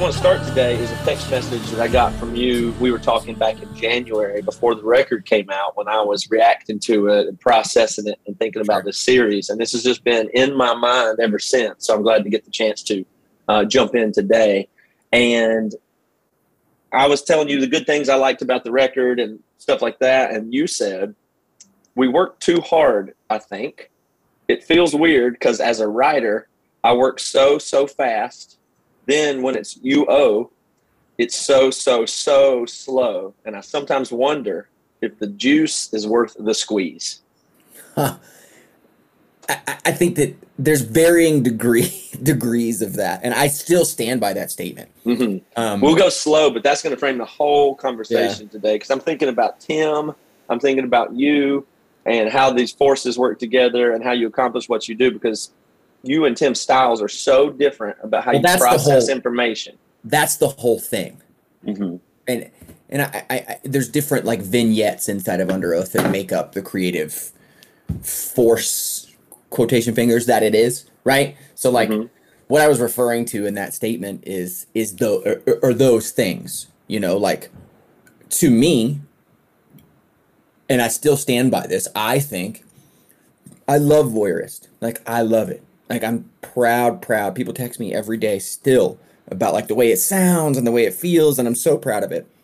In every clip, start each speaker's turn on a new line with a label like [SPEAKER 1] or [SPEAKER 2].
[SPEAKER 1] want to start today is a text message that I got from you. We were talking back in January before the record came out when I was reacting to it and processing it and thinking about this series. And this has just been in my mind ever since. So I'm glad to get the chance to jump in today. And I was telling you the good things I liked about the record and stuff like that. And you said, we work too hard, I think. It feels weird because as a writer, I work so fast. Then when it's UO, it's so slow. And I sometimes wonder if the juice is worth the squeeze.
[SPEAKER 2] Huh. I think that there's varying degrees of that. And I still stand by that statement.
[SPEAKER 1] Mm-hmm. We'll go slow, but that's going to frame the whole conversation today. Because I'm thinking about Tim. I'm thinking about you and how these forces work together and how you accomplish what you do. Because you and Tim's styles are so different about how you process information.
[SPEAKER 2] That's the whole thing.
[SPEAKER 1] Mm-hmm.
[SPEAKER 2] And I there's different like vignettes inside of Under Oath that make up the creative force, quotation fingers, that it is, right? So like what I was referring to in that statement is those things, you know, like to me, and I still stand by this, I think I love Voyeurist. Like I love it. Like I'm proud. People text me every day still about like the way it sounds and the way it feels, and I'm so proud of it.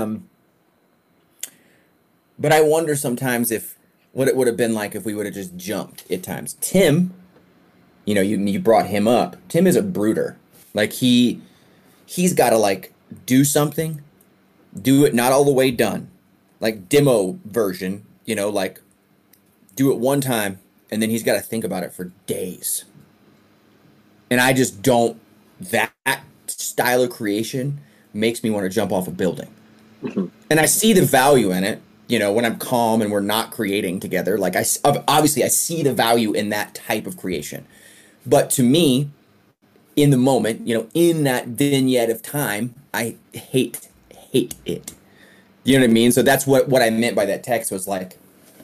[SPEAKER 2] But I wonder sometimes if what it would have been like if we would have just jumped at times. Tim, you know, you brought him up. Tim is a brooder. Like he's got to like do something, do it not all the way done, like demo version. You know, like do it one time, and then he's got to think about it for days. And I just don't, that style of creation makes me want to jump off a building. Mm-hmm. And I see the value in it, you know, when I'm calm and we're not creating together. Like obviously I see the value in that type of creation. But to me, in the moment, you know, in that vignette of time, I hate it. You know what I mean? So that's what I meant by that text was like,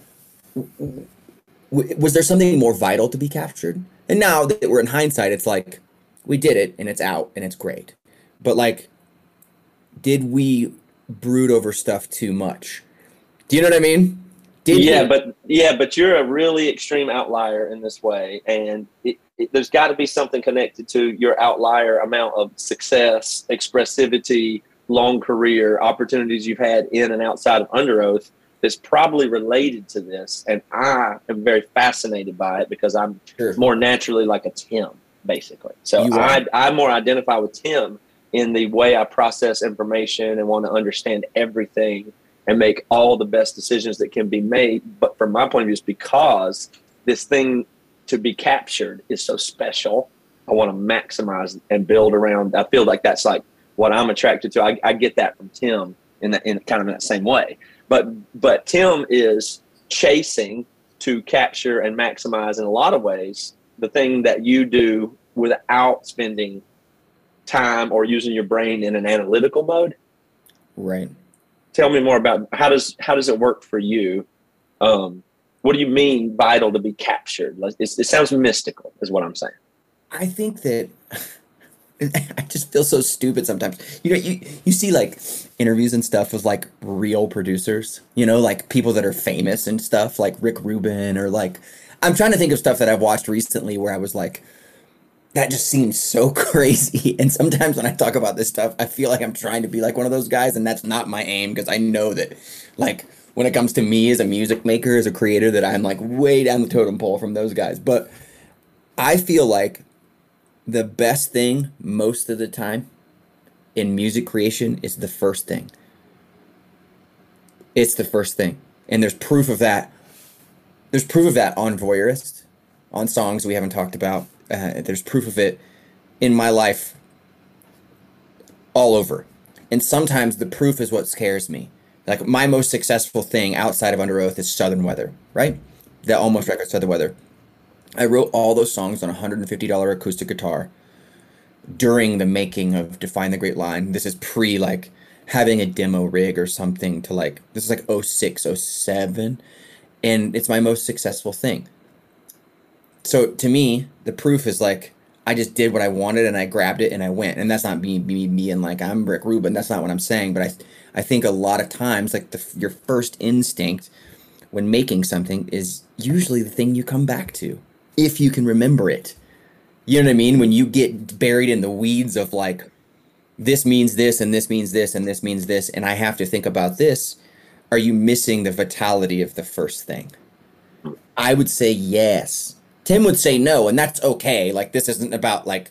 [SPEAKER 2] was there something more vital to be captured? And now that we're in hindsight, it's like, we did it, and it's out, and it's great. But, like, did we brood over stuff too much? Do you know what I mean?
[SPEAKER 1] But you're a really extreme outlier in this way, and there's got to be something connected to your outlier amount of success, expressivity, long career, opportunities you've had in and outside of Under Oath that's probably related to this. And I am very fascinated by it because I'm more naturally like a Tim, basically. So I more identify with Tim in the way I process information and want to understand everything and make all the best decisions that can be made. But from my point of view, it's because this thing to be captured is so special. I want to maximize and build around. I feel like that's like what I'm attracted to. I get that from Tim in kind of in that same way. But Tim is chasing to capture and maximize in a lot of ways the thing that you do without spending time or using your brain in an analytical mode.
[SPEAKER 2] Right.
[SPEAKER 1] Tell me more about how does it work for you? What do you mean vital to be captured? It sounds mystical is what I'm saying.
[SPEAKER 2] I think that I just feel so stupid sometimes. You know, you see like interviews and stuff with like real producers, you know, like people that are famous and stuff like Rick Rubin or like, I'm trying to think of stuff that I've watched recently where I was like, that just seems so crazy. And sometimes when I talk about this stuff, I feel like I'm trying to be like one of those guys, and that's not my aim because I know that like when it comes to me as a music maker, as a creator, that I'm like way down the totem pole from those guys. But I feel like the best thing most of the time in music creation is the first thing. It's the first thing. And there's proof of that. There's proof of that on Voyeurist, on songs we haven't talked about. There's proof of it in my life all over. And sometimes the proof is what scares me. Like my most successful thing outside of Under Oath is Southern Weather, right? The Almost record, Southern Weather. I wrote all those songs on a $150 acoustic guitar during the making of Define the Great Line. This is pre like having a demo rig or something to like, this is like 06, 07. And it's my most successful thing. So to me, the proof is like, I just did what I wanted and I grabbed it and I went. And that's not me being like I'm Rick Rubin. That's not what I'm saying. But I think a lot of times, like your first instinct when making something is usually the thing you come back to if you can remember it. You know what I mean? When you get buried in the weeds of like, this means this and this means this and this means this, and I have to think about this, are you missing the vitality of the first thing? I would say yes. Tim would say no, and that's okay. Like, this isn't about like,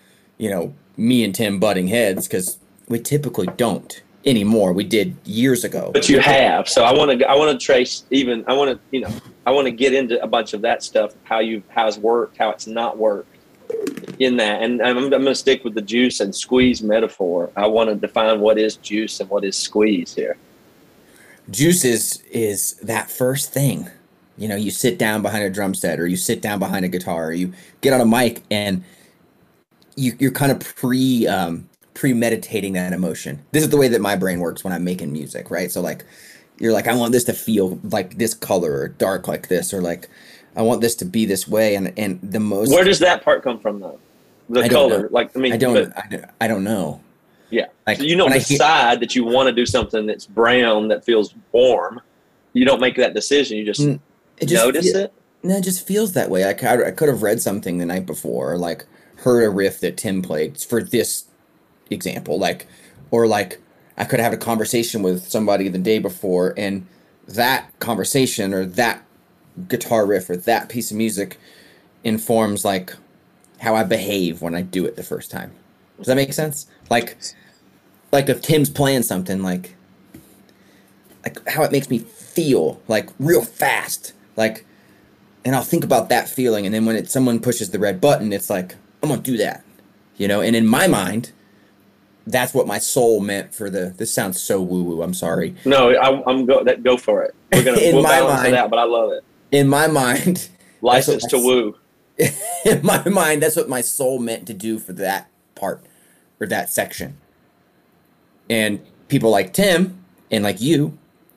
[SPEAKER 2] me and Tim butting heads, because we typically don't anymore. We did years ago.
[SPEAKER 1] But you have. So I want to trace even. I want to get into a bunch of that stuff. How it's worked, how it's not worked in that. And I'm going to stick with the juice and squeeze metaphor. I want to define what is juice and what is squeeze here.
[SPEAKER 2] Juice is that first thing. You sit down behind a drum set, or you sit down behind a guitar, or you get on a mic, and you're kind of premeditating that emotion. This is the way that my brain works when I'm making music, right? So like, you're like, I want this to feel like this color, or dark like this, or like, I want this to be this way. And the most.
[SPEAKER 1] Where does that part come from, though? The color,
[SPEAKER 2] I don't know.
[SPEAKER 1] Yeah. Like, so you don't decide that you want to do something that's brown that feels warm. You don't make that decision. You just notice it.
[SPEAKER 2] No, it just feels that way. I could have read something the night before, or like heard a riff that Tim played for this example, or I could have had a conversation with somebody the day before, and that conversation or that guitar riff or that piece of music informs like how I behave when I do it the first time. Does that make sense? Like if Tim's playing something, like how it makes me feel, like real fast, like, and I'll think about that feeling, and then when someone pushes the red button, it's like, I'm gonna do that, and in my mind, that's what my soul meant for this sounds so woo-woo, I'm sorry.
[SPEAKER 1] No, go for it. We'll balance it out, but I love it.
[SPEAKER 2] In my mind,
[SPEAKER 1] license to woo.
[SPEAKER 2] In my mind, that's what my soul meant to do for that part or that section. And people like Tim and like you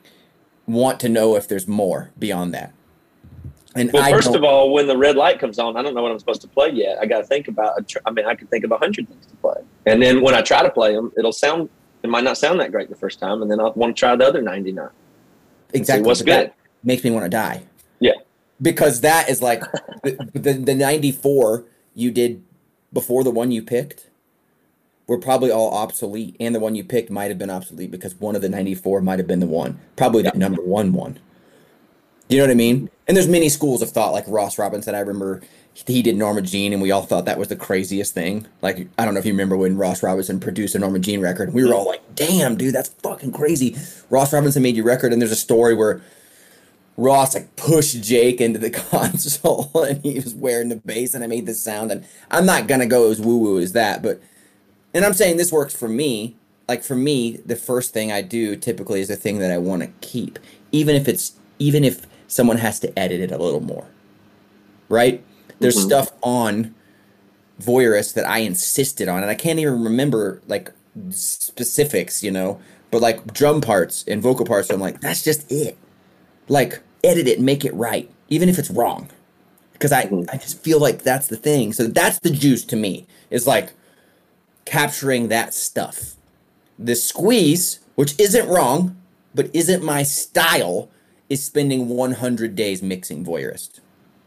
[SPEAKER 2] want to know if there's more beyond that. And
[SPEAKER 1] first of all, when the red light comes on, I don't know what I'm supposed to play yet. I got to think about. I can think of 100 things to play, and then when I try to play them, it might not sound that great the first time, and then I'll want to try the other 99.
[SPEAKER 2] Exactly.
[SPEAKER 1] What's good?
[SPEAKER 2] Makes me want to die.
[SPEAKER 1] Yeah.
[SPEAKER 2] Because that is like the 94 you did before the one you picked were probably all obsolete, and the one you picked might have been obsolete because one of the 94 might have been the one, probably the number one. You know what I mean? And there's many schools of thought, like Ross Robinson. I remember he did Norma Jean, and we all thought that was the craziest thing. Like, I don't know if you remember when Ross Robinson produced a Norma Jean record. We were all like, damn, dude, that's fucking crazy. Ross Robinson made your record, and there's a story where Ross like pushed Jake into the console, and he was wearing the bass, and I made this sound. And I'm not going to go as woo-woo as that, and I'm saying this works for me. Like, for me, the first thing I do typically is the thing that I want to keep, even if someone has to edit it a little more, right? There's stuff on Voyeurist that I insisted on, and I can't even remember like specifics, but like drum parts and vocal parts, I'm like, that's just it. Like, edit it and make it right, even if it's wrong, because I just feel like that's the thing. So that's the juice to me, is like capturing that stuff. The squeeze, which isn't wrong, but isn't my style, is spending 100 days mixing Voyeurist.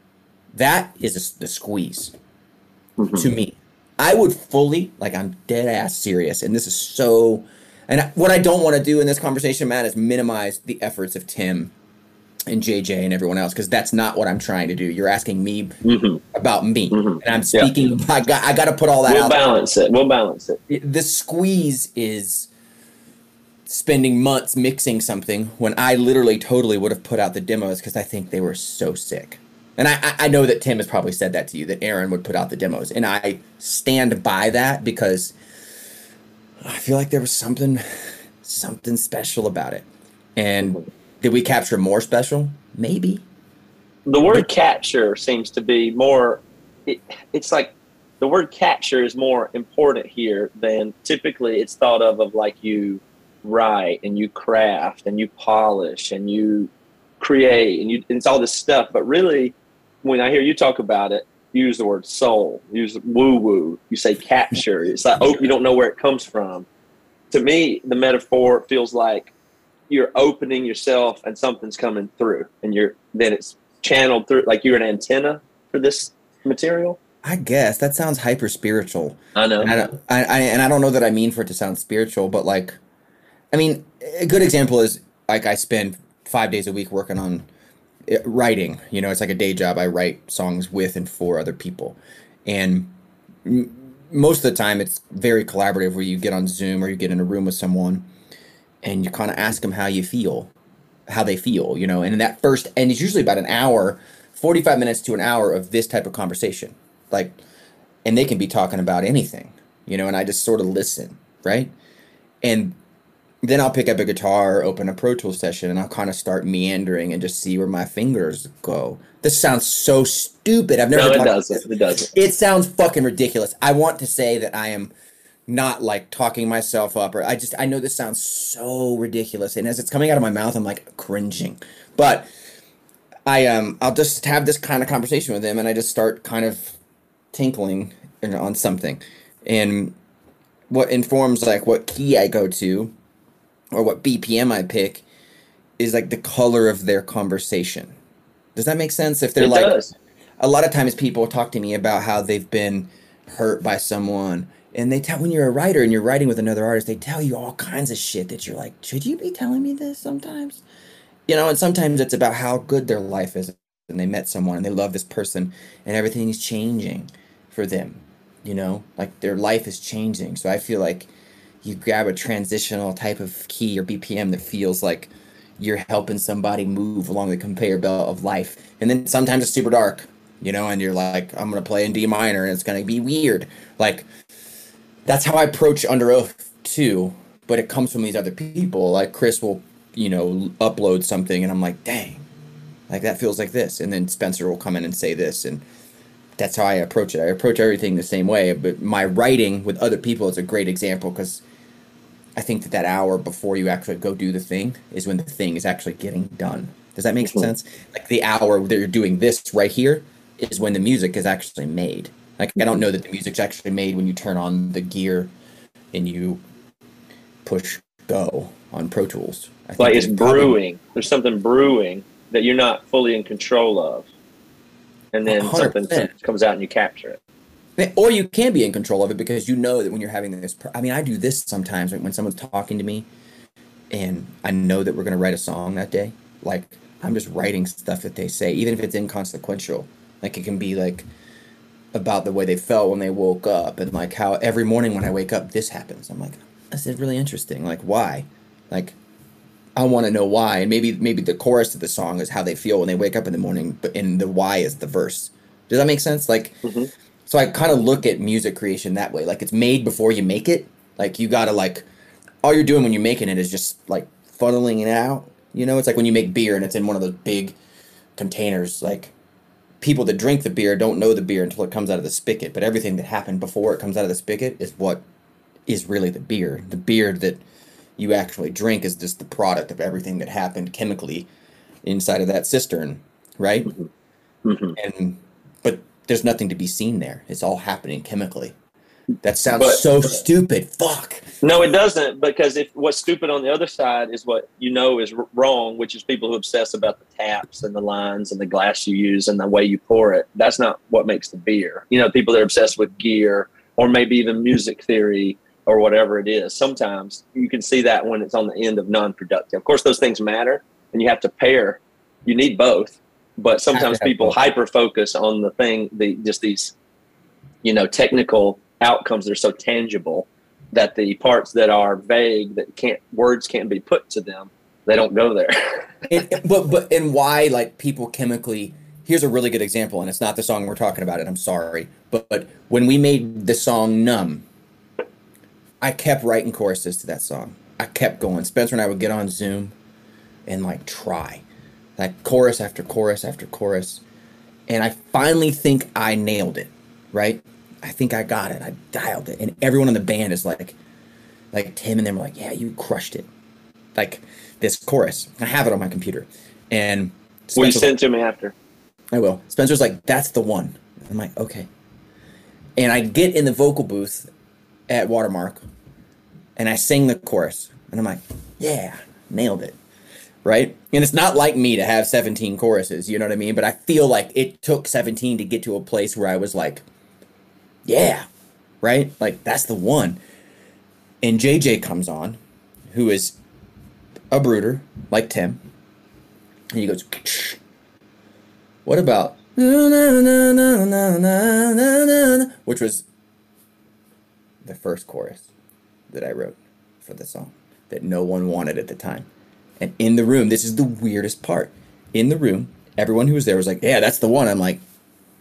[SPEAKER 2] That is the squeeze to me. I would fully, like, I'm dead ass serious, and this is so, and what I don't want to do in this conversation, Matt, is minimize the efforts of Tim and JJ and everyone else, because that's not what I'm trying to do. You're asking me about me, and I'm speaking. Yeah. I got to put all that out.
[SPEAKER 1] We'll balance it.
[SPEAKER 2] The squeeze is spending months mixing something when I literally totally would have put out the demos because I think they were so sick. And I know that Tim has probably said that to you, that Aaron would put out the demos. And I stand by that because I feel like there was something special about it. And did we capture more special? Maybe.
[SPEAKER 1] The word capture seems to be more, it's like the word capture is more important here than typically it's thought of like you write and you craft and you polish and you create and it's all this stuff. But really, when I hear you talk about it, You use the word soul. You use woo woo. You say capture. It's like, oh, you don't know where it comes from. To me, the metaphor feels like you're opening yourself and something's coming through, and then it's channeled through, like you're an antenna for this material.
[SPEAKER 2] I guess that sounds hyper spiritual.
[SPEAKER 1] I know.
[SPEAKER 2] And I don't know that I mean for it to sound spiritual, but like, I mean, a good example is like I spend 5 days a week working on writing. You know, it's like a day job. I write songs with and for other people, and most of the time it's very collaborative, where you get on Zoom or you get in a room with someone and you kind of ask them how they feel, you know, and in that first, and it's usually about an hour, 45 minutes to an hour of this type of conversation. Like, and they can be talking about anything, you know, and I just sort of listen, right? And then I'll pick up a guitar, open a Pro Tools session, and I'll kind of start meandering and just see where my fingers go. This sounds so stupid. I've never.
[SPEAKER 1] No, it doesn't. It doesn't.
[SPEAKER 2] It sounds fucking ridiculous. I want to say that I am not like talking myself up, or I know this sounds so ridiculous, and as it's coming out of my mouth, I'm like cringing. But I'll just have this kind of conversation with him, and I just start kind of tinkling on something, and what informs like what key I go to or what BPM I pick is like the color of their conversation. Does that make sense? If they're
[SPEAKER 1] it
[SPEAKER 2] like,
[SPEAKER 1] does.
[SPEAKER 2] A lot of times people talk to me about how they've been hurt by someone, and they tell, when you're a writer and you're writing with another artist, they tell you all kinds of shit that you're like, should you be telling me this sometimes? You know, and sometimes it's about how good their life is, and they met someone and they love this person and everything is changing for them, you know, like their life is changing. So I feel like you grab a transitional type of key or BPM that feels like you're helping somebody move along the conveyor belt of life. And then sometimes it's super dark, you know, and you're like, I'm going to play in D minor and it's going to be weird. Like, that's how I approach Under Oath too. But it comes from these other people. Like Chris will, you know, upload something and I'm like, dang, like that feels like this. And then Spencer will come in and say this. And that's how I approach it. I approach everything the same way. But my writing with other people is a great example, because I think that hour before you actually go do the thing is when the thing is actually getting done. Does that make sense? Like the hour that you're doing this right here is when the music is actually made. Like, I don't know that the music's actually made when you turn on the gear and you push go on Pro Tools. I think
[SPEAKER 1] like it's brewing. There's something brewing that you're not fully in control of. And then
[SPEAKER 2] 100%.
[SPEAKER 1] something comes out and you capture it.
[SPEAKER 2] Or you can be in control of it, because you know that when you're having this, I mean, I do this sometimes, like when someone's talking to me and I know that we're going to write a song that day, like I'm just writing stuff that they say, even if it's inconsequential. Like it can be like about the way they felt when they woke up, and like how every morning when I wake up, this happens. I'm like, this is really interesting. Like, why? Like, I want to know why. And maybe the chorus of the song is how they feel when they wake up in the morning, but in the why is the verse. Does that make sense? Like, So I kind of look at music creation that way. Like, it's made before you make it. Like, you gotta like, all you're doing when you're making it is just like funneling it out. You know, it's like when you make beer and it's in one of those big containers. Like, people that drink the beer don't know the beer until it comes out of the spigot. But everything that happened before it comes out of the spigot is what is really the beer. The beer that you actually drink is just the product of everything that happened chemically inside of that cistern, right? But there's nothing to be seen there. It's all happening chemically. That sounds so stupid. Fuck.
[SPEAKER 1] No, it doesn't, because if what's stupid on the other side is what you know is wrong, which is people who obsess about the taps and the lines and the glass you use and the way you pour it. That's not what makes the beer. You know, people that are obsessed with gear or maybe even music theory or whatever it is. Sometimes you can see that when it's on the end of non-productive. Of course, those things matter, and you have to pair. You need both. But sometimes people hyper focus on the thing, just these, you know, technical outcomes that are so tangible that the parts that are vague, that words can't be put to them, they don't go there.
[SPEAKER 2] And why, like, people chemically, here's a really good example, and it's not the song we're talking about, and I'm sorry, but when we made the song Numb, I kept writing choruses to that song. I kept going. Spencer and I would get on Zoom and like try. Like chorus after chorus after chorus. And I finally think I nailed it, right? I think I got it. I dialed it. And everyone in the band is like Tim and them were like, yeah, you crushed it. Like this chorus. I have it on my computer. And
[SPEAKER 1] Will you send it to me after?
[SPEAKER 2] I will. Spencer's like, that's the one. I'm like, okay. And I get in the vocal booth at Watermark and I sing the chorus. And I'm like, yeah, nailed it. Right? And it's not like me to have 17 choruses, you know what I mean? But I feel like it took 17 to get to a place where I was like, yeah, right? Like, that's the one. And JJ comes on, who is a brooder, like Tim. And he goes, what about, which was the first chorus that I wrote for the song that no one wanted at the time. And in the room, this is the weirdest part. In the room, everyone who was there was like, yeah, that's the one. I'm like,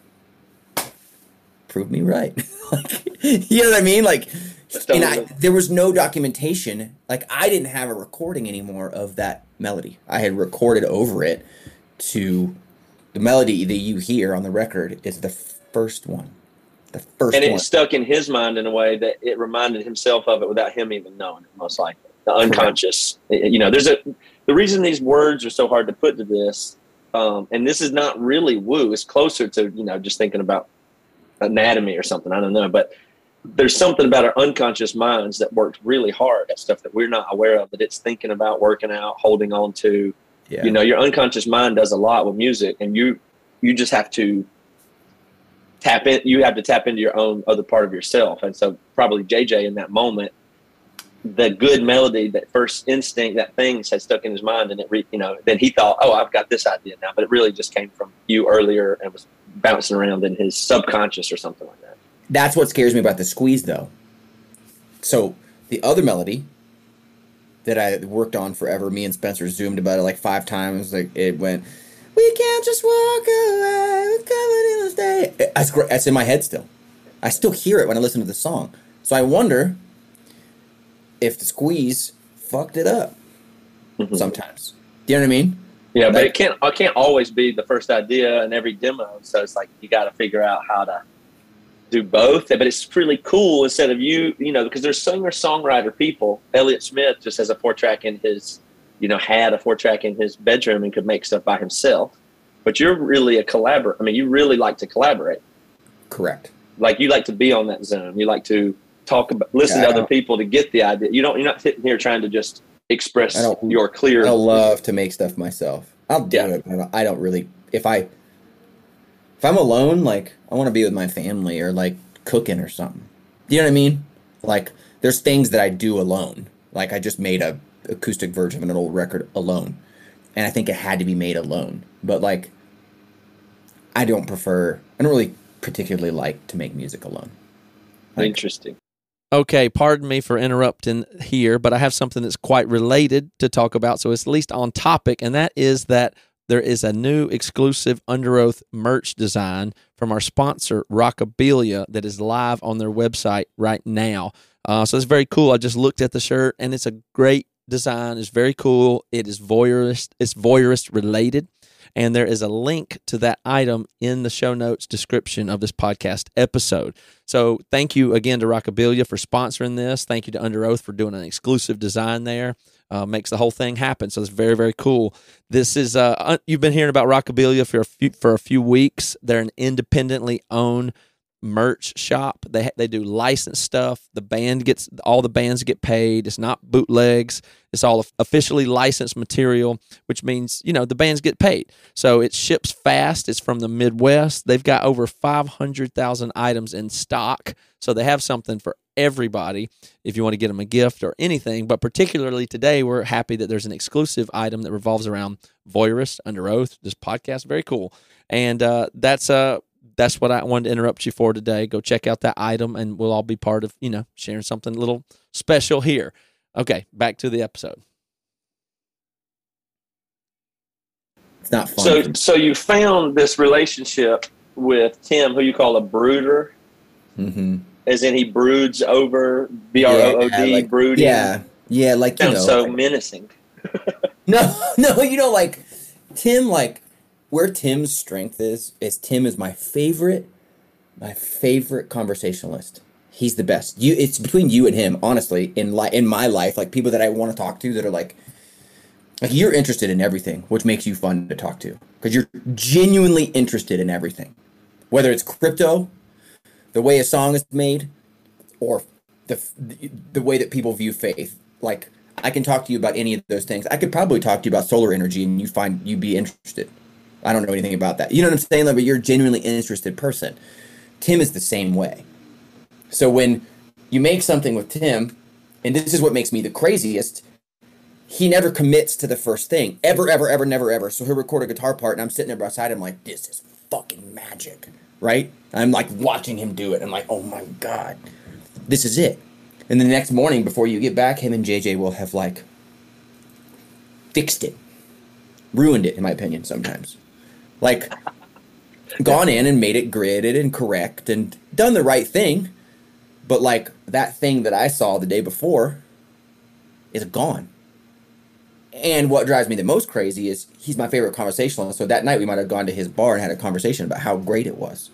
[SPEAKER 2] prove me right. Like, you know what I mean? Like, and there was no documentation. Like, I didn't have a recording anymore of that melody. I had recorded over it to the melody that you hear on the record is the first one. The first one.
[SPEAKER 1] And it stuck in his mind in a way that it reminded himself of it without him even knowing it, most likely. The unconscious. You know, the reason these words are so hard to put to this, and this is not really woo, it's closer to, you know, just thinking about anatomy or something. I don't know. But there's something about our unconscious minds that works really hard at stuff that we're not aware of, that it's thinking about, working out, holding on to. Yeah. You know, your unconscious mind does a lot with music, and you just have to tap in. You have to tap into your own other part of yourself. And so probably JJ in that moment, the good melody, that first instinct, that thing had stuck in his mind, and then he thought, oh, I've got this idea now, but it really just came from you earlier and was bouncing around in his subconscious or something like that.
[SPEAKER 2] That's what scares me about the squeeze, though. So the other melody that I worked on forever, me and Spencer zoomed about it like 5 times. Like, it went, we can't just walk away, we're covered in the day. That's in my head still. I still hear it when I listen to the song. So I wonder if the squeeze fucked it up sometimes. Do you know what I mean?
[SPEAKER 1] Yeah, like, but it can't always be the first idea in every demo. So it's like you got to figure out how to do both. But it's really cool instead of you know, because there's singer-songwriter people. Elliott Smith just has a 4-track in his, had a 4-track in his bedroom and could make stuff by himself. But you're really a collaborator. I mean, you really like to collaborate.
[SPEAKER 2] Correct.
[SPEAKER 1] Like, you like to be on that Zoom. You like to listen to other people to get the idea. You're not sitting here trying to just express your clear.
[SPEAKER 2] I love to make stuff myself. I'll do it, but I don't really. If I'm alone, like, I want to be with my family or like cooking or something. You know what I mean? Like, there's things that I do alone. Like, I just made a acoustic version of an old record alone, and I think it had to be made alone. But like, I don't really particularly like to make music alone. Like,
[SPEAKER 1] interesting.
[SPEAKER 3] Okay, pardon me for interrupting here, but I have something that's quite related to talk about, so it's at least on topic, and that is that there is a new exclusive Under Oath merch design from our sponsor, Rockabilia, that is live on their website right now. So it's very cool. I just looked at the shirt, and it's a great design. It's very cool. It is voyeurist. It's voyeurist related. And there is a link to that item in the show notes description of this podcast episode. So thank you again to Rockabilia for sponsoring this. Thank you to Under Oath for doing an exclusive design there. Makes the whole thing happen. So it's very, very cool. This is you've been hearing about Rockabilia for a few weeks. They're an independently owned merch shop. They do licensed stuff. All the bands get paid. It's not bootlegs. It's all officially licensed material, which means, the bands get paid. So it ships fast. It's from the Midwest. They've got over 500,000 items in stock. So they have something for everybody if you want to get them a gift or anything. But particularly today, we're happy that there's an exclusive item that revolves around Voyeurist, Under Oath, this podcast. Very cool. And that's what I wanted to interrupt you for today. Go check out that item, and we'll all be part of, sharing something a little special here. Okay, back to the episode.
[SPEAKER 2] It's not fun.
[SPEAKER 1] So you found this relationship with Tim, who you call a brooder, as in he broods over, B-R-O-O-D, like, brooding.
[SPEAKER 2] Yeah, like,
[SPEAKER 1] sounds so menacing.
[SPEAKER 2] No, like, Tim, like, where Tim's strength is Tim is my favorite conversationalist. He's the best. It's between you and him, honestly, in my life, like, people that I want to talk to that are like you're interested in everything, which makes you fun to talk to because you're genuinely interested in everything. whether it's crypto, the way a song is made, or the way that people view faith. Like, I can talk to you about any of those things. I could probably talk to you about solar energy and you'd be interested. I don't know anything about that. You know what I'm saying? Like, but you're a genuinely interested person. Tim is the same way. So when you make something with Tim, and this is what makes me the craziest, he never commits to the first thing. Ever, ever, ever, never, ever. So he'll record a guitar part and I'm sitting there beside him like, this is fucking magic, right? I'm like watching him do it. I'm like, oh my God, this is it. And the next morning before you get back, him and JJ will have like fixed it, ruined it, in my opinion, sometimes. Like, gone in and made it gridded and correct and done the right thing. But like that thing that I saw the day before is gone. And what drives me the most crazy is he's my favorite conversationalist. So that night we might have gone to his bar and had a conversation about how great it was.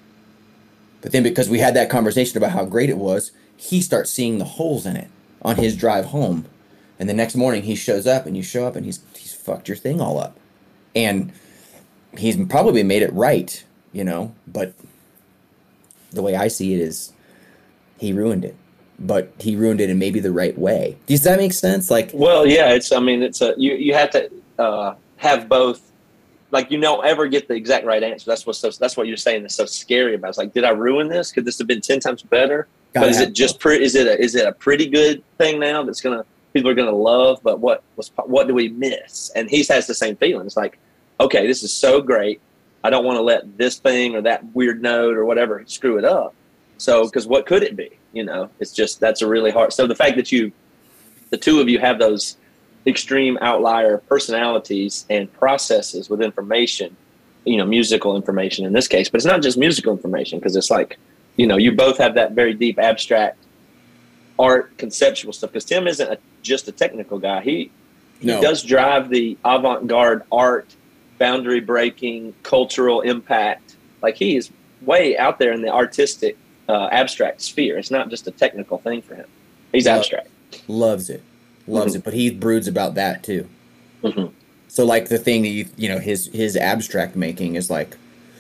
[SPEAKER 2] But then because we had that conversation about how great it was, he starts seeing the holes in it on his drive home. And the next morning he shows up and you show up and he's fucked your thing all up. And he's probably made it right, you know, but the way I see it is he ruined it. But he ruined it in maybe the right way. Does that make sense? Like,
[SPEAKER 1] well, yeah, you have to have both. Like, you don't ever get the exact right answer. That's what you're saying is so scary about. It's like, did I ruin this? Could this have been 10 times better? But is it just is it a pretty good thing now that's people are gonna love? But what do we miss? And he has the same feeling. It's like, okay, this is so great. I don't want to let this thing or that weird note or whatever screw it up. So, because what could it be? You know, it's just, that's a really hard. So the fact that the two of you have those extreme outlier personalities and processes with information, you know, musical information in this case, but it's not just musical information, because it's like, you know, you both have that very deep abstract art conceptual stuff, because Tim isn't just a technical guy. He does drive the avant-garde art, boundary breaking, cultural impact. Like, he is way out there in the artistic abstract sphere. It's not just a technical thing for him. He's abstract.
[SPEAKER 2] Loves it, but he broods about that too. Mm-hmm. So like the thing that you know his abstract making is like,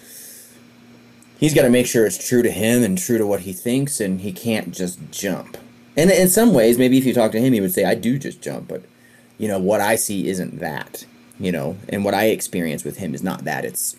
[SPEAKER 2] he's got to make sure it's true to him and true to what he thinks, and he can't just jump. And in some ways, maybe if you talk to him, he would say, I do just jump, but you know what I see isn't that, you know, and what I experience with him is not that. It's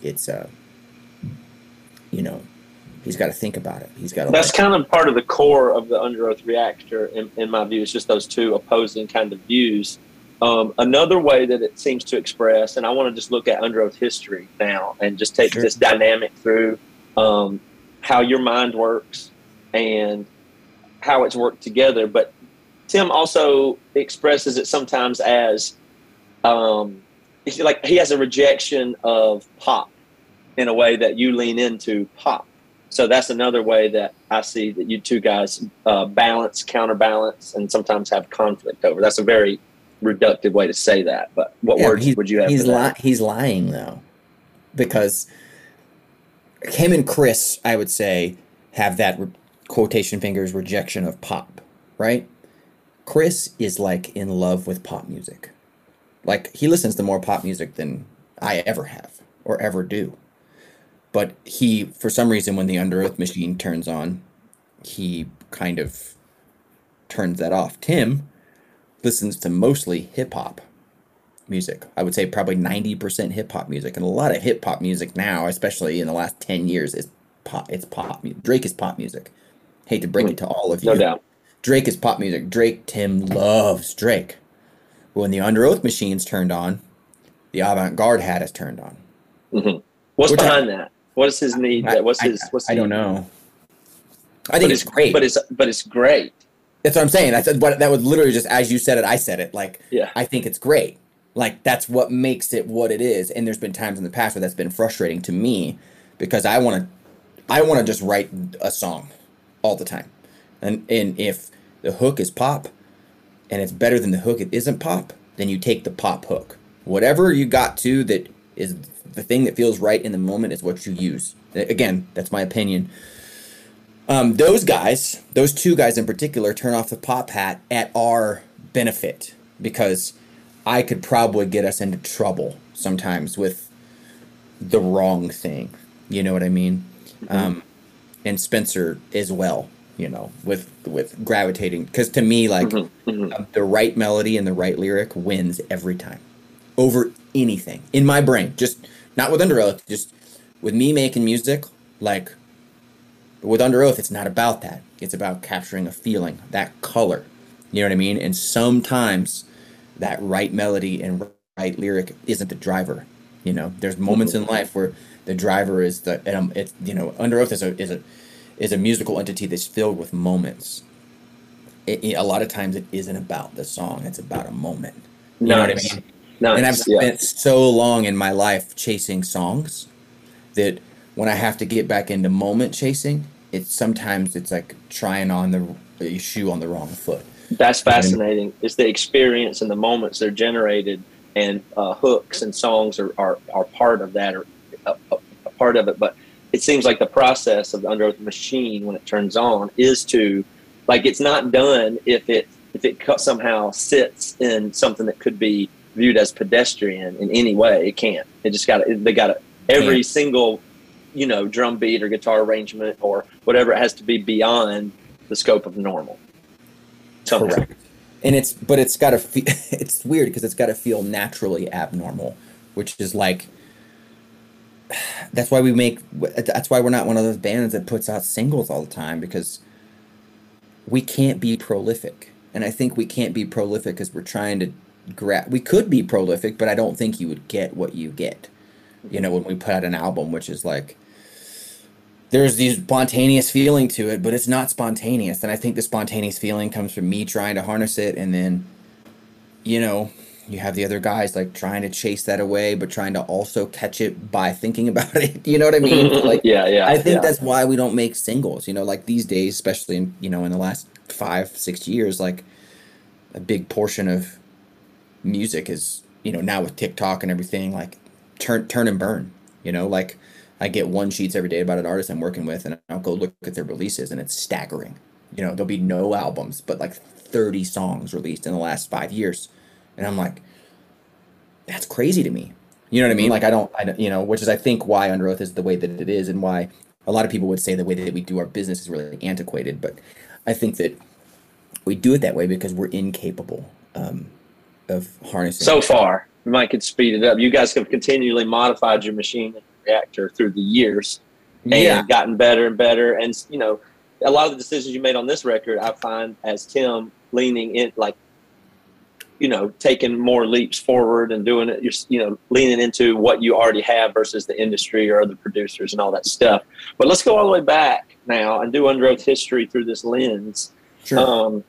[SPEAKER 2] you know, he's got to think about it. He's got to.
[SPEAKER 1] That's kind of part of the core of the Under Oath Reactor, in my view. It's just those two opposing kind of views. Another way that it seems to express, and I want to just look at Under Oath history now and just take this dynamic through how your mind works and how it's worked together. But Tim also expresses it sometimes as it's like he has a rejection of pop in a way that you lean into pop. So that's another way that I see that you two guys balance, counterbalance, and sometimes have conflict over. That's a very reductive way to say that. But what words would you have for that?
[SPEAKER 2] He's lying, though, because him and Chris, I would say, have that quotation fingers rejection of pop, right? Chris is like in love with pop music. Like, he listens to more pop music than I ever have or ever do. But he, for some reason, when the Under Oath machine turns on, he kind of turns that off. Tim listens to mostly hip-hop music. I would say probably 90% hip-hop music. And a lot of hip-hop music now, especially in the last 10 years, is pop. It's pop. Drake is pop music. Hate to break it to all of you.
[SPEAKER 1] No doubt.
[SPEAKER 2] Drake is pop music. Tim loves Drake. But when the Under Oath machine's turned on, the avant-garde hat is turned on.
[SPEAKER 1] Mm-hmm. What's behind that? What is his need?
[SPEAKER 2] I don't know. I think it's great.
[SPEAKER 1] But it's great.
[SPEAKER 2] That's what I'm saying. That was literally just as you said it, I said it. Like, yeah. I think it's great. Like, that's what makes it what it is. And there's been times in the past where that's been frustrating to me, because I want to just write a song all the time. And if the hook is pop and it's better than the hook it isn't pop, then you take the pop hook. Whatever you got to that is the thing that feels right in the moment is what you use. Again, that's my opinion. Those two guys in particular, turn off the pop hat at our benefit, because I could probably get us into trouble sometimes with the wrong thing. You know what I mean? And Spencer as well, you know, with gravitating, because to me, like, the right melody and the right lyric wins every time over anything in my brain. Just not with Under Oath, just with me making music. Like with Under Oath, it's not about that. It's about capturing a feeling, that color. You know what I mean? And sometimes that right melody and right lyric isn't the driver. You know, there's moments in life where the driver is it's, you know, Under Oath is a musical entity that's filled with moments. A lot of times it isn't about the song; it's about a moment. You know what I mean?
[SPEAKER 1] Nice.
[SPEAKER 2] And I've spent so long in my life chasing songs that when I have to get back into moment chasing, sometimes it's like trying on the shoe on the wrong foot.
[SPEAKER 1] That's fascinating. It's the experience and the moments they're generated, and hooks and songs are part of that, or a part of it. But it seems like the process of the Under Oath machine, when it turns on, is to, like, it's not done if it somehow sits in something that could be viewed as pedestrian in any way. It can't. They got every single, you know, drum beat or guitar arrangement or whatever, it has to be beyond the scope of normal. Somehow.
[SPEAKER 2] Correct. And it's got to feel, it's weird because it's got to feel naturally abnormal, which is like, that's why we're not one of those bands that puts out singles all the time, because we can't be prolific. And I think we can't be prolific because we're trying to we could be prolific, but I don't think you would get what you get, you know, when we put out an album, which is like, there's this spontaneous feeling to it, but it's not spontaneous. And I think the spontaneous feeling comes from me trying to harness it. And then, you know, you have the other guys like trying to chase that away, but trying to also catch it by thinking about it. You know what I mean? Like, I think that's why we don't make singles, you know, like these days, especially in, you know, in the last 5-6 years, like a big portion of music is, you know, now with TikTok and everything, like turn and burn, you know, like I get one sheets every day about an artist I'm working with, and I'll go look at their releases, and it's staggering. You know, there'll be no albums, but like 30 songs released in the last 5 years. And I'm like, that's crazy to me. You know what I mean? Like, I don't, you know, which is, I think, why Under Oath is the way that it is, and why a lot of people would say the way that we do our business is really antiquated. But I think that we do it that way because we're incapable of harnessing.
[SPEAKER 1] So far, we might could speed it up. You guys have continually modified your machine and reactor through the years, and gotten better and better. And, you know, a lot of the decisions you made on this record, I find as Tim leaning in, like, you know, taking more leaps forward and doing it, you know, leaning into what you already have versus the industry or other producers and all that stuff. But let's go all the way back now and do Under Oath history through this lens.
[SPEAKER 2] Sure.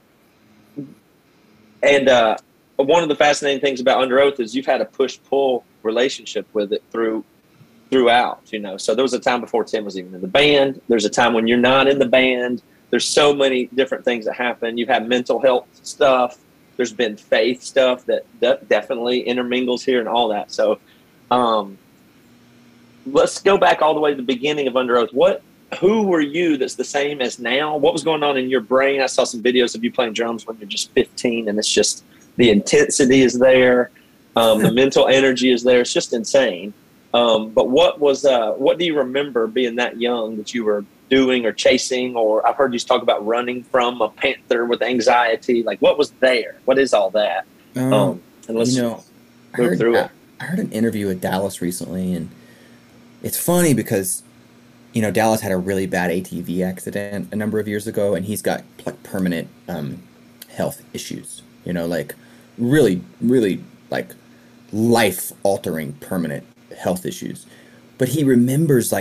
[SPEAKER 1] One of the fascinating things about Under Oath is you've had a push-pull relationship with it throughout, you know. So there was a time before Tim was even in the band. There's a time when you're not in the band. There's so many different things that happen. You've had mental health stuff. There's been faith stuff that definitely intermingles here and all that. So let's go back all the way to the beginning of Under Oath. Who were you that's the same as now? What was going on in your brain? I saw some videos of you playing drums when you're just 15, and it's just the intensity is there. The mental energy is there. It's just insane. But what do you remember being that young that you were doing or chasing? Or I've heard you talk about running from a panther with anxiety. Like, what was there? What is all that? And let's move through it.
[SPEAKER 2] I heard an interview with Dallas recently, and it's funny because, you know, Dallas had a really bad ATV accident a number of years ago, and he's got like permanent health issues, you know, like really, really like life-altering permanent health issues. But he remembers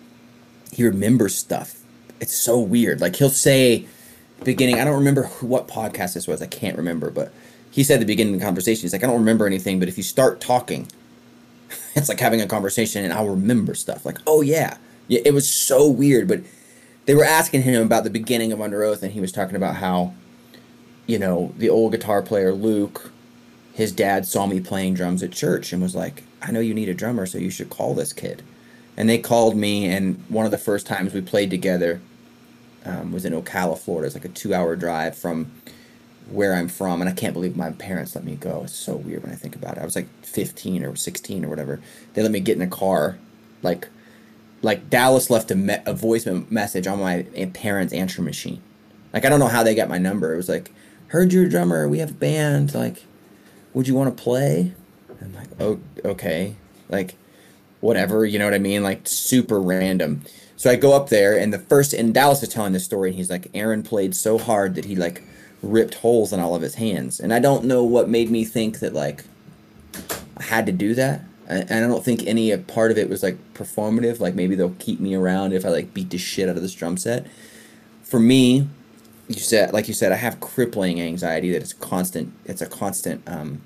[SPEAKER 2] stuff. It's so weird. Like, he'll say beginning, I don't remember what podcast this was, I can't remember, but he said at the beginning of the conversation, he's like, I don't remember anything, but if you start talking, it's like having a conversation and I'll remember stuff. Like, oh yeah, it was so weird. But they were asking him about the beginning of Under Oath, and he was talking about how, you know, the old guitar player Luke, his dad saw me playing drums at church and was like, I know you need a drummer, so you should call this kid. And they called me, and one of the first times we played together was in Ocala, Florida. It's like a 2-hour drive from where I'm from, and I can't believe my parents let me go. It's so weird when I think about it. I was like 15 or 16 or whatever. They let me get in a car, like, like Dallas left a voice message on my parents' answer machine. Like, I don't know how they got my number. It was like, heard you're a drummer. We have a band. Like, would you want to play? I'm like, oh, okay. Like, whatever. You know what I mean? Like, super random. So I go up there, and Dallas is telling this story. And he's like, Aaron played so hard that he, like, ripped holes in all of his hands. And I don't know what made me think that, like, I had to do that. And I don't think any part of it was, like, performative. Like, maybe they'll keep me around if I, like, beat the shit out of this drum set. For me, like you said, I have crippling anxiety that it's constant. It's a constant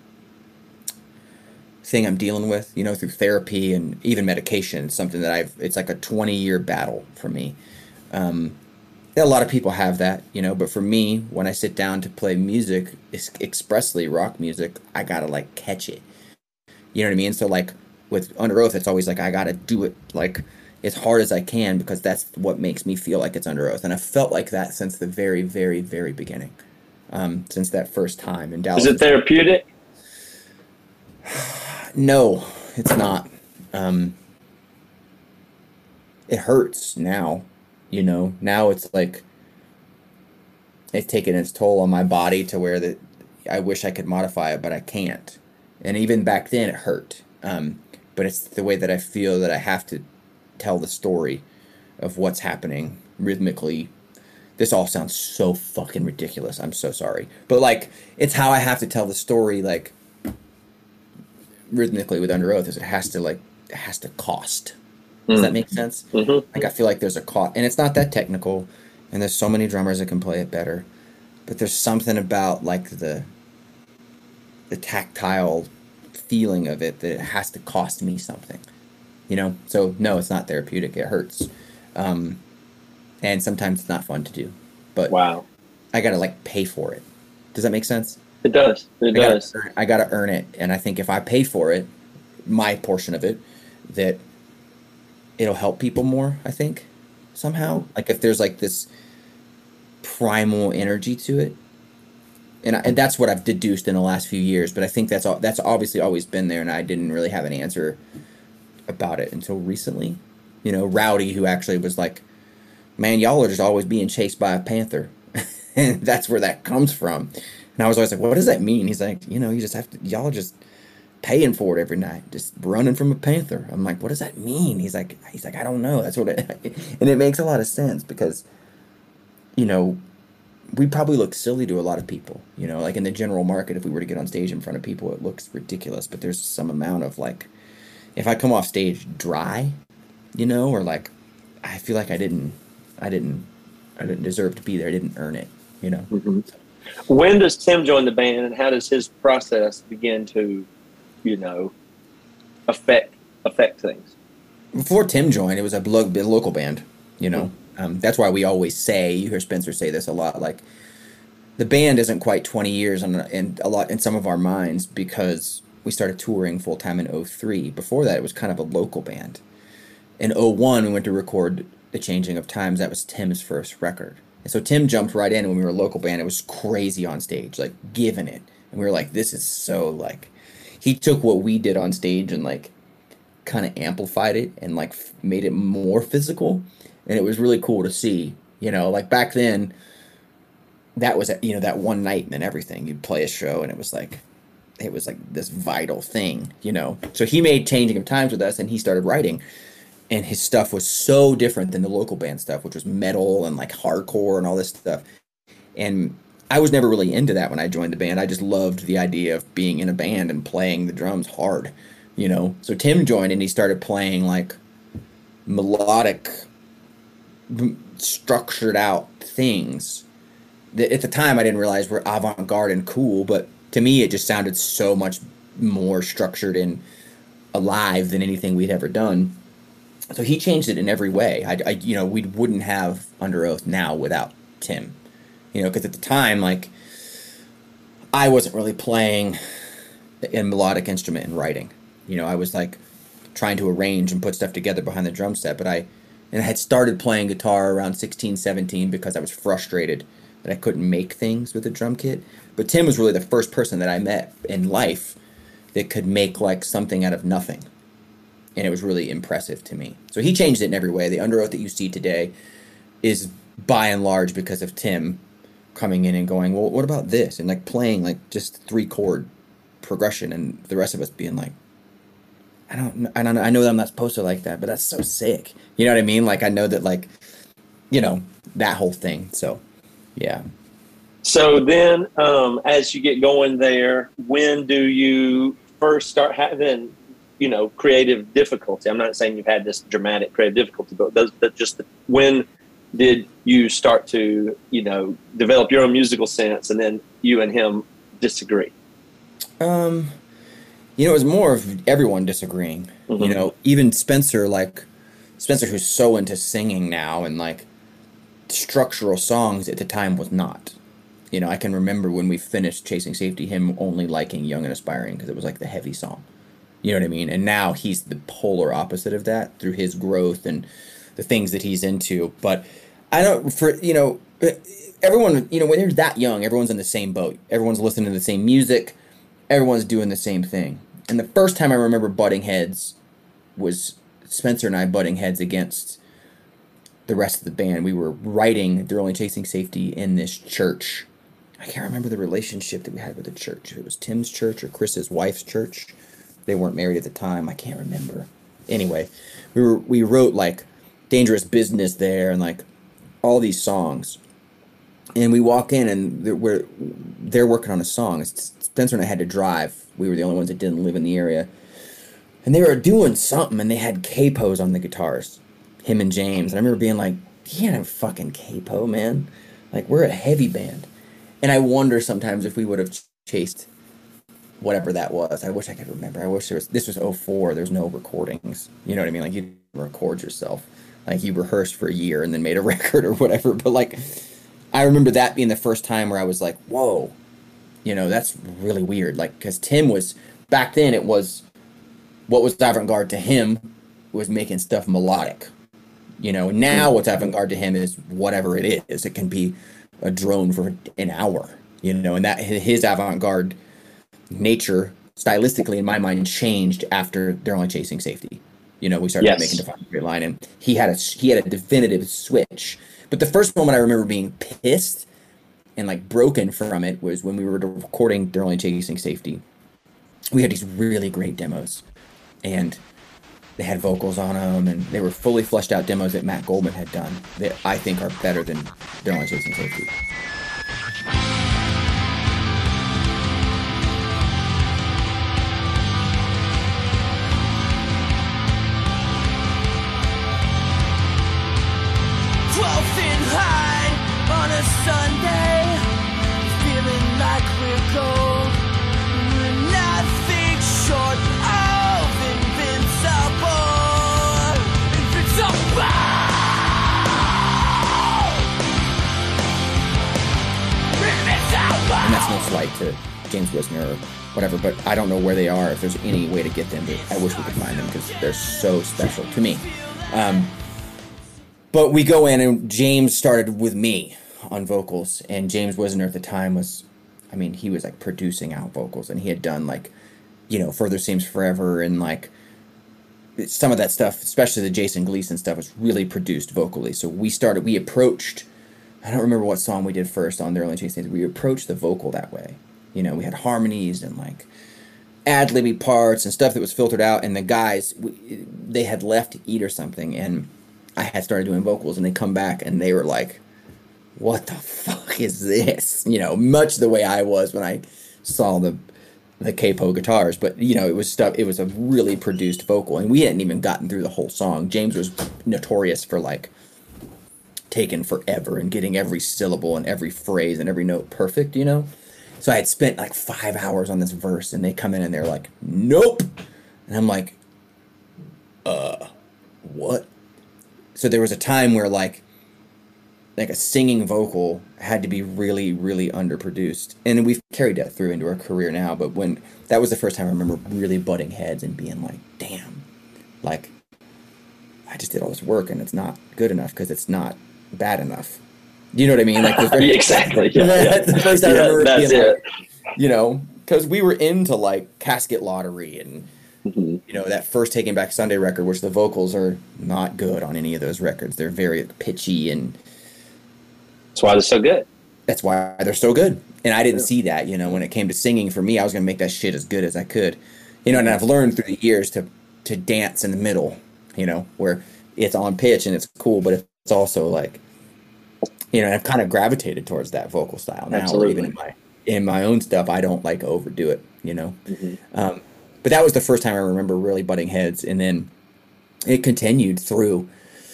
[SPEAKER 2] thing I'm dealing with, you know, through therapy and even medication. It's something that it's like a 20-year battle for me. A lot of people have that, you know, but for me, when I sit down to play music, expressly rock music, I gotta, like, catch it. You know what I mean? So, like, with Under Oath, it's always like I gotta do it, like, as hard as I can, because that's what makes me feel like it's Under Oath. And I felt like that since the very, very, very beginning, since that first time in Dallas.
[SPEAKER 1] Is it therapeutic?
[SPEAKER 2] No, it's not. It hurts now, you know. Now it's like it's taken its toll on my body to where I wish I could modify it, but I can't. And even back then, it hurt. But it's the way that I feel that I have to tell the story of what's happening rhythmically. This all sounds so fucking ridiculous. I'm so sorry. But, like, it's how I have to tell the story, like, rhythmically with Under Oath, is it has to cost. Does that make sense?
[SPEAKER 1] Mm-hmm.
[SPEAKER 2] Like, I feel like there's a cost, and it's not that technical, and there's so many drummers that can play it better, but there's something about, like, the tactile feeling of it that it has to cost me something, you know? So, no, it's not therapeutic. It hurts. And sometimes it's not fun to do. But
[SPEAKER 1] wow,
[SPEAKER 2] I got to, like, pay for it. Does that make sense?
[SPEAKER 1] It does. It does.
[SPEAKER 2] I got to earn it. And I think if I pay for it, my portion of it, that it'll help people more, I think, somehow. Like, if there's, like, this primal energy to it. And that's what I've deduced in the last few years. But I think that's obviously always been there, and I didn't really have an answer about it until recently. You know, Rowdy, who actually was like, man, y'all are just always being chased by a panther. And that's where that comes from. And I was always like, what does that mean? He's like, you know, you just have to, y'all are just paying for it every night, just running from a panther. I'm like, what does that mean? He's like, I don't know. That's what it, and it makes a lot of sense because, you know, we probably look silly to a lot of people, you know, like in the general market, if we were to get on stage in front of people, it looks ridiculous, but there's some amount of like, if I come off stage dry, you know, or like, I feel like I didn't deserve to be there. I didn't earn it, you know?
[SPEAKER 1] Mm-hmm. When does Tim join the band, and how does his process begin to, you know, affect things?
[SPEAKER 2] Before Tim joined, it was a local band, you know? That's why we always say, you hear Spencer say this a lot, like, the band isn't quite 20 years in some of our minds because we started touring full-time in 2003. Before that, it was kind of a local band. In 2001, we went to record The Changing of Times. That was Tim's first record. And so Tim jumped right in when we were a local band. It was crazy on stage, like, giving it. And we were like, this is so, like... He took what we did on stage and, like, kind of amplified it and, like, made it more physical. And it was really cool to see, you know, like, back then, that was, you know, that one night and then everything. You'd play a show and it was like this vital thing, you know. So he made Changing of Times with us and he started writing. And his stuff was so different than the local band stuff, which was metal and like hardcore and all this stuff. And I was never really into that when I joined the band. I just loved the idea of being in a band and playing the drums hard, you know. So Tim joined and he started playing like melodic, structured out things that at the time I didn't realize were avant-garde and cool, but to me it just sounded so much more structured and alive than anything we'd ever done. So he changed it in every way. I you know, we wouldn't have Under Oath now without Tim, you know, because at the time, like, I wasn't really playing a melodic instrument and writing. You know, I was like trying to arrange and put stuff together behind the drum set, but I had started playing guitar around 16, 17 because I was frustrated that I couldn't make things with a drum kit. But Tim was really the first person that I met in life that could make like something out of nothing. and it was really impressive to me. So he changed it in every way. The Under Oath that you see today is by and large because of Tim coming in and going, well, what about this? And like playing like just 3-chord progression, and the rest of us being like, I know that I'm not supposed to like that, but that's so sick. You know what I mean? Like I know that, like, you know, that whole thing. So yeah.
[SPEAKER 1] So then, as you get going there, when do you first start having, you know, creative difficulty? I'm not saying you've had this dramatic creative difficulty, but when did you start to, you know, develop your own musical sense, and then you and him disagree?
[SPEAKER 2] You know, it was more of everyone disagreeing. Mm-hmm. You know, even Spencer, who's so into singing now, and like structural songs at the time was not. You know, I can remember when we finished Chasing Safety, him only liking Young and Aspiring because it was like the heavy song. You know what I mean? And now he's the polar opposite of that through his growth and the things that he's into. But I don't, you know, everyone, you know, when you're that young, everyone's in the same boat. Everyone's listening to the same music. Everyone's doing the same thing. And the first time I remember butting heads was Spencer and I butting heads against the rest of the band. We were writing They're Only Chasing Safety in this church. I can't remember the relationship that we had with the church. If it was Tim's church or Chris's wife's church. They weren't married at the time. I can't remember. Anyway, we wrote like Dangerous Business there and like all these songs. And we walk in and they're working on a song. Spencer and I had to drive. We were the only ones that didn't live in the area. And they were doing something, and they had capos on the guitars, him and James. And I remember being like, you can't have fucking capo, man. Like, we're a heavy band. And I wonder sometimes if we would have chased whatever that was. I wish I could remember. I wish this was 2004. There's no recordings. You know what I mean? Like, you record yourself. Like, you rehearsed for a year and then made a record or whatever. But, like, I remember that being the first time where I was like, whoa, you know, that's really weird. Like, because Tim was, back then it was, what was avant-garde to him was making stuff melodic. You know, now what's avant-garde to him is whatever it is. It can be a drone for an hour, you know, and that his avant-garde nature, stylistically, in my mind, changed after They're Only Chasing Safety. You know, we started making Define Straight Line, and he had a definitive switch. But the first moment I remember being pissed and like broken from it was when we were recording They're Only Chasing Safety. We had these really great demos, and they had vocals on them, and they were fully fleshed out demos that Matt Goldman had done that I think are better than They're Only Chasing Safety.
[SPEAKER 4] Sunday, feeling like we're gold. We're nothing short of invincible.
[SPEAKER 2] And that's no slight to James Wisner or whatever, but I don't know where they are, if there's any way to get them. But I wish we could find them because they're so special to me. But we go in, and James started with me on vocals, and James Wisner at the time was, I mean, he was like producing out vocals, and he had done like, you know, Further Seems Forever, and like some of that stuff, especially the Jason Gleason stuff, was really produced vocally. So we approached, I don't remember what song we did first on They're Only Chasing Safety. We approached the vocal that way. You know, we had harmonies and like ad-libby parts and stuff that was filtered out, and the guys, they had left to eat or something, and I had started doing vocals, and they come back and they were like, what the fuck is this? You know, much the way I was when I saw the capo guitars. But, you know, it was a really produced vocal, and we hadn't even gotten through the whole song. James was notorious for, like, taking forever and getting every syllable and every phrase and every note perfect, you know? So I had spent, like, 5 hours on this verse, and they come in and they're like, nope! And I'm like, what? So there was a time where, like a singing vocal had to be really, really underproduced. And we've carried that through into our career now, but when that was the first time I remember really butting heads and being like, damn, like, I just did all this work and it's not good enough because it's not bad enough. You know what I mean? Like,
[SPEAKER 1] exactly. Yeah,
[SPEAKER 2] that's the first time I remember
[SPEAKER 1] that's
[SPEAKER 2] being
[SPEAKER 1] it.
[SPEAKER 2] like, you know, because we were into like Casket Lottery and
[SPEAKER 1] Mhm.
[SPEAKER 2] You know, that first Taking Back Sunday record, which the vocals are not good on any of those records. They're very pitchy, and
[SPEAKER 1] That's why they're so good.
[SPEAKER 2] that's why they're so good. And I didn't
[SPEAKER 1] Yeah.
[SPEAKER 2] see that, you know, when it came to singing. For me, I was going to make that shit as good as I could. You know, and I've learned through the years to dance in the middle, you know, where it's on pitch and it's cool, but it's also like, you know, I've kind of gravitated towards that vocal style now, or even
[SPEAKER 1] Absolutely.
[SPEAKER 2] in my own stuff, I don't like overdo it, you know.
[SPEAKER 1] Mhm.
[SPEAKER 2] But that was the first time I remember really butting heads, and then it continued through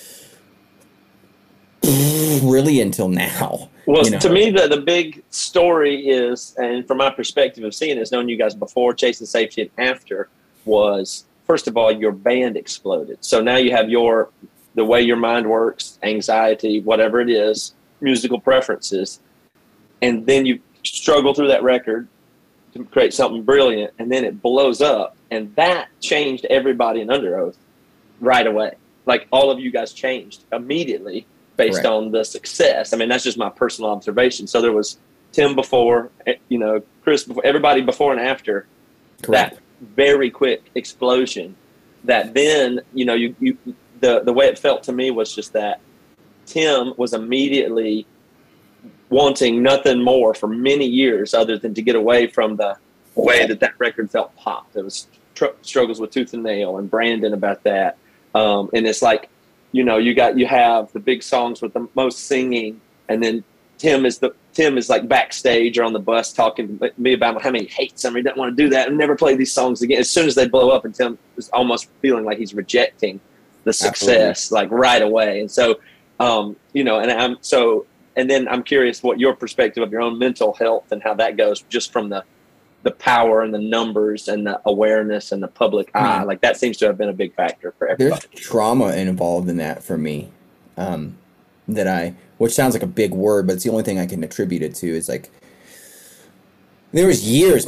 [SPEAKER 2] really until now.
[SPEAKER 1] Well,
[SPEAKER 2] You know,
[SPEAKER 1] to me, the big story is, and from my perspective of seeing this, knowing you guys before, Chasing Safety, and after, was first of all, your band exploded. So now you have the way your mind works, anxiety, whatever it is, musical preferences, and then you struggle through that record to create something brilliant, and then it blows up, and that changed everybody in Under Oath right away. Like all of you guys changed immediately based
[SPEAKER 2] Correct.
[SPEAKER 1] on the success. I mean, that's just my personal observation. So there was Tim before, you know, Chris before, everybody before and after
[SPEAKER 2] correct.
[SPEAKER 1] that very quick explosion. That then, you know, the way it felt to me was just that Tim was immediately wanting nothing more for many years other than to get away from the way that record felt popped. There was struggles with Tooth and Nail and Brandon about that. And it's like, you know, you have the big songs with the most singing, and then Tim is like backstage or on the bus talking to me about how many he hates them. He doesn't want to do that and never play these songs again. As soon as they blow up, and Tim is almost feeling like he's rejecting the success like right away. And so, you know, and then I'm curious what your perspective of your own mental health and how that goes, just from the power and the numbers and the awareness and the public eye. Like that seems to have been a big factor for everybody.
[SPEAKER 2] There's trauma involved in that for me. Which sounds like a big word, but it's the only thing I can attribute it to. Is like, there was years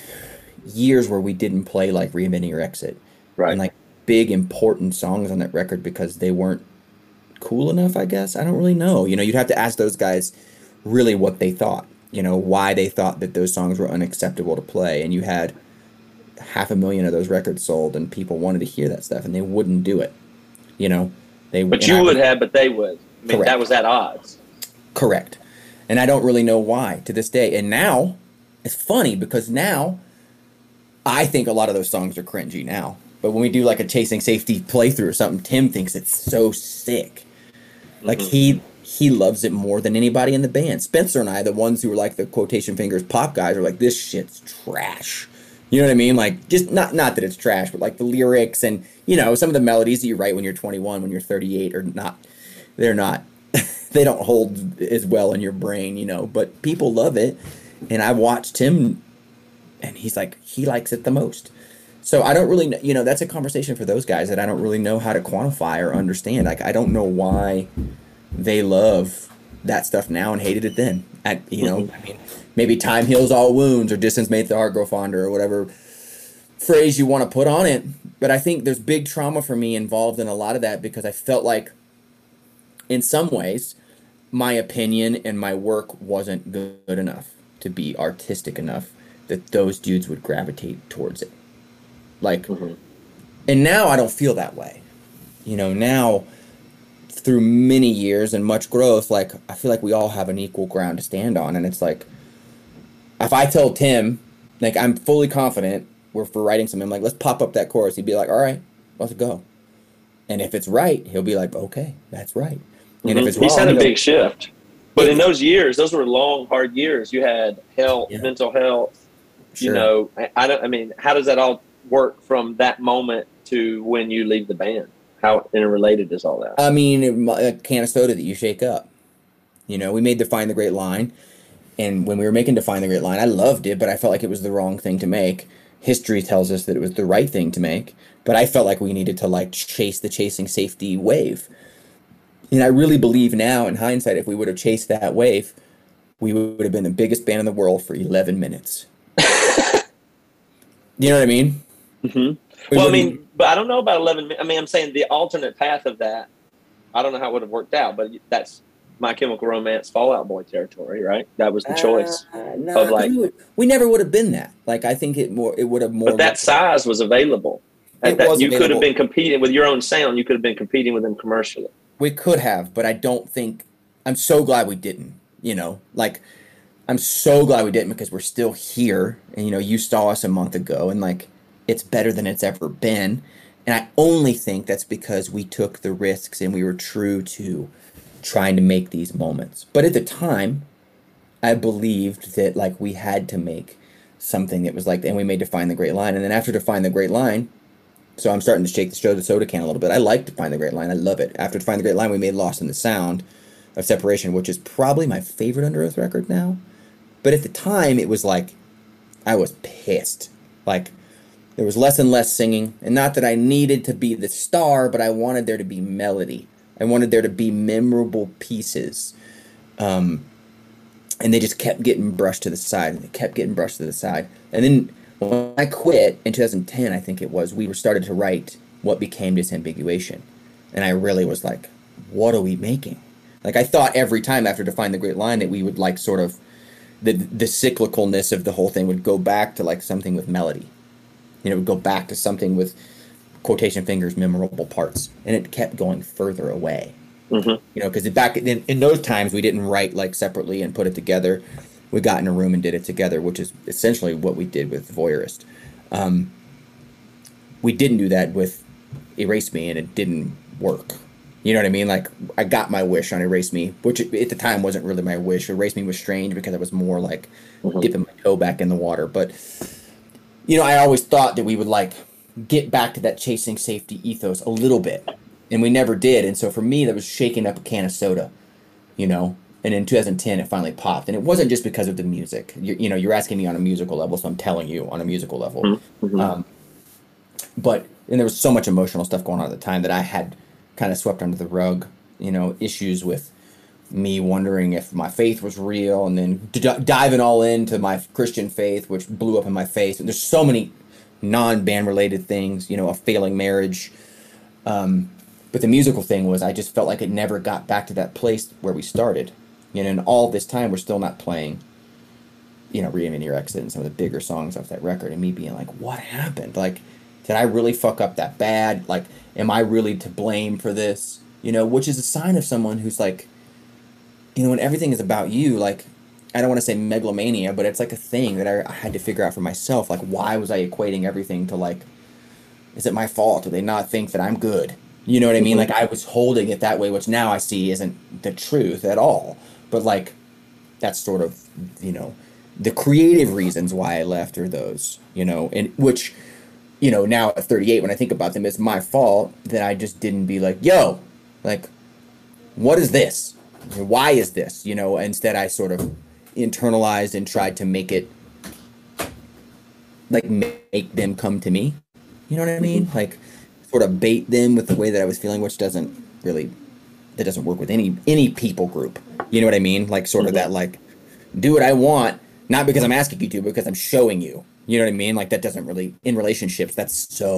[SPEAKER 2] where we didn't play like Reinventing Your Exit.
[SPEAKER 1] Right.
[SPEAKER 2] And like big important songs on that record because they weren't cool enough, I guess. I don't really know. You know, you'd have to ask those guys really what they thought, you know, why they thought that those songs were unacceptable to play. And you had 500,000 of those records sold, and people wanted to hear that stuff, and they wouldn't do it. You know,
[SPEAKER 1] but you would have, but they would. I mean,
[SPEAKER 2] Correct.
[SPEAKER 1] that was at odds.
[SPEAKER 2] Correct. And I don't really know why to this day. And now, it's funny because now I think a lot of those songs are cringy now. But when we do like a Chasing Safety playthrough or something, Tim thinks it's so sick. Like he loves it more than anybody in the band. Spencer and I, the ones who were like the quotation fingers pop guys, are like, this shit's trash. You know what I mean? Like, just not that it's trash, but like the lyrics and, you know, some of the melodies that you write when you're 21, when you're 38 are not, they're not, they don't hold as well in your brain, you know, but people love it. And I watched him and he's like, he likes it the most. So I don't really, you know, that's a conversation for those guys that I don't really know how to quantify or understand. Like, I don't know why they love that stuff now and hated it then. I mean, maybe time heals all wounds, or distance makes the heart grow fonder, or whatever phrase you want to put on it. But I think there's big trauma for me involved in a lot of that, because I felt like in some ways my opinion and my work wasn't good enough to be artistic enough that those dudes would gravitate towards it. Like, and now I don't feel that way. You know, now through many years and much growth, like, I feel like we all have an equal ground to stand on. And it's like, if I tell Tim, like, I'm fully confident for writing something, I'm like, let's pop up that chorus. He'd be like, all right, let's go. And if it's right, he'll be like, okay, that's right. And if it's wrong,
[SPEAKER 1] he's had a big shift. But in those years, those were long, hard years. You had health, mental health.
[SPEAKER 2] Sure.
[SPEAKER 1] You know, I mean, how does that all work from that moment to when you leave the band? How interrelated is all that?
[SPEAKER 2] I mean, a can of soda that you shake up. You know, we made Define the Great Line. And when we were making Define the Great Line, I loved it, but I felt like it was the wrong thing to make. History tells us that it was the right thing to make. But I felt like we needed to, like, chase the Chasing Safety wave. And I really believe now, in hindsight, if we would have chased that wave, we would have been the biggest band in the world for 11 minutes. You know what I mean?
[SPEAKER 1] Mm-hmm. Well, I mean, but I don't know about 11 minutes. I mean, I'm saying the alternate path of that, I don't know how it would have worked out, but that's My Chemical Romance, Fall Out Boy territory, right? That was the choice.
[SPEAKER 2] No, we never would have been that. Like, I think it would have more.
[SPEAKER 1] But that size was available. At
[SPEAKER 2] It
[SPEAKER 1] that,
[SPEAKER 2] was
[SPEAKER 1] you could have
[SPEAKER 2] available.
[SPEAKER 1] been competing with your own sound. You could have been competing with them commercially.
[SPEAKER 2] We could have, but I don't think. I'm so glad we didn't. You know, like I'm so glad we didn't because we're still here. And you know, you saw us a month ago, and like it's better than it's ever been. And I only think that's because we took the risks and we were true to trying to make these moments. But at the time, I believed that like we had to make something that was like, and we made Define the Great Line. And then after Define the Great Line, so I'm starting to shake the soda can a little bit. I like Define the Great Line. I love it. After Define the Great Line, we made Lost in the Sound of Separation, which is probably my favorite Under Oath record now. But at the time, it was like, I was pissed. Like, there was less and less singing. And not that I needed to be the star, but I wanted there to be melody. I wanted there to be memorable pieces. And they just kept getting brushed to the side. And they kept getting brushed to the side. And then when I quit in 2010, I think it was, we were started to write what became Disambiguation. And I really was like, what are we making? Like, I thought every time after Define the Great Line that we would like sort of, the cyclicalness of the whole thing would go back to like something with melody. You know, it would go back to something with quotation fingers, memorable parts. And it kept going further away.
[SPEAKER 1] Mm-hmm.
[SPEAKER 2] You know, because back in those times, we didn't write like separately and put it together. We got in a room and did it together, which is essentially what we did with Voyeurist. We didn't do that with Erase Me, and it didn't work. You know what I mean? Like, I got my wish on Erase Me, which at the time wasn't really my wish. Erase Me was strange because I was more like dipping my toe back in the water. But, you know, I always thought that we would like get back to that chasing safety ethos a little bit. And we never did. And so for me, that was shaking up a can of soda, you know? And in 2010, it finally popped. And it wasn't just because of the music. You know, you're asking me on a musical level, so I'm telling you on a musical level.
[SPEAKER 1] Mm-hmm.
[SPEAKER 2] But and there was so much emotional stuff going on at the time that I had kind of swept under the rug, you know, issues with me wondering if my faith was real, and then diving all into my Christian faith, which blew up in my face. And there's so many non-band related things, you know, a failing marriage. But the musical thing was I just felt like it never got back to that place where we started. You know, and all this time we're still not playing, you know, Reinvent Your Exit and some of the bigger songs off that record, and me being like, what happened? Like, did I really fuck up that bad? Like, am I really to blame for this? You know, which is a sign of someone who's like, you know, when everything is about you, like, I don't want to say megalomania, but it's like a thing that I had to figure out for myself. Like, why was I equating everything to like, is it my fault? Do they not think that I'm good? You know what I mean? Like, I was holding it that way, which now I see isn't the truth at all. But like, that's sort of, you know, the creative reasons why I left are those, you know, and which, you know, now at 38, when I think about them, it's my fault that I just didn't be like, yo, like, what is this? Why is this? You know, instead I sort of internalized and tried to make it, like, make them come to me. You know what I mean? Like, sort of bait them with the way that I was feeling, which doesn't work with any people group. You know what I mean? Like, sort of that, like, do what I want, not because I'm asking you to, but because I'm showing you. You know what I mean? Like, that doesn't really, in relationships, that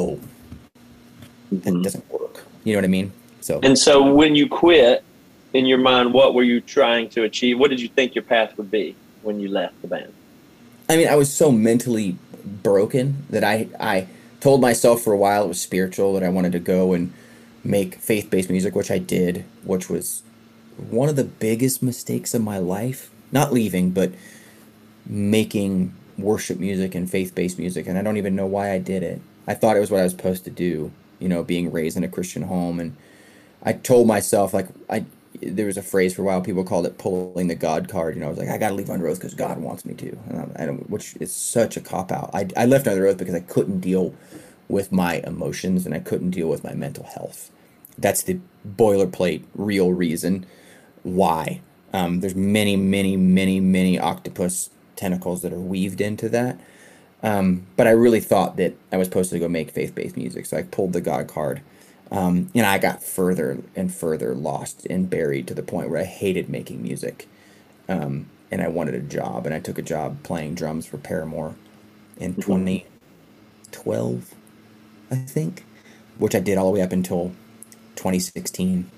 [SPEAKER 2] doesn't work. You know what I mean? So.
[SPEAKER 1] And so when you quit, in your mind, what were you trying to achieve? What did you think your path would be when you left the band?
[SPEAKER 2] I mean, I was so mentally broken that I told myself for a while it was spiritual, that I wanted to go and make faith-based music, which I did, which was one of the biggest mistakes of my life. Not leaving, but making worship music and faith-based music, and I don't even know why I did it. I thought it was what I was supposed to do, you know, being raised in a Christian home, and I told myself, like, there was a phrase for a while, people called it pulling the God card. You know, I was like, I got to leave Under Oath because God wants me to. Which is such a cop-out. I left Under Oath because I couldn't deal with my emotions and I couldn't deal with my mental health. That's the boilerplate real reason why. There's many octopus tentacles that are weaved into that. But I really thought that I was supposed to go make faith-based music, so I pulled the God card. And I got further and further lost and buried to the point where I hated making music. And I wanted a job, and I took a job playing drums for Paramore in 2012, I think, which I did all the way up until 2016,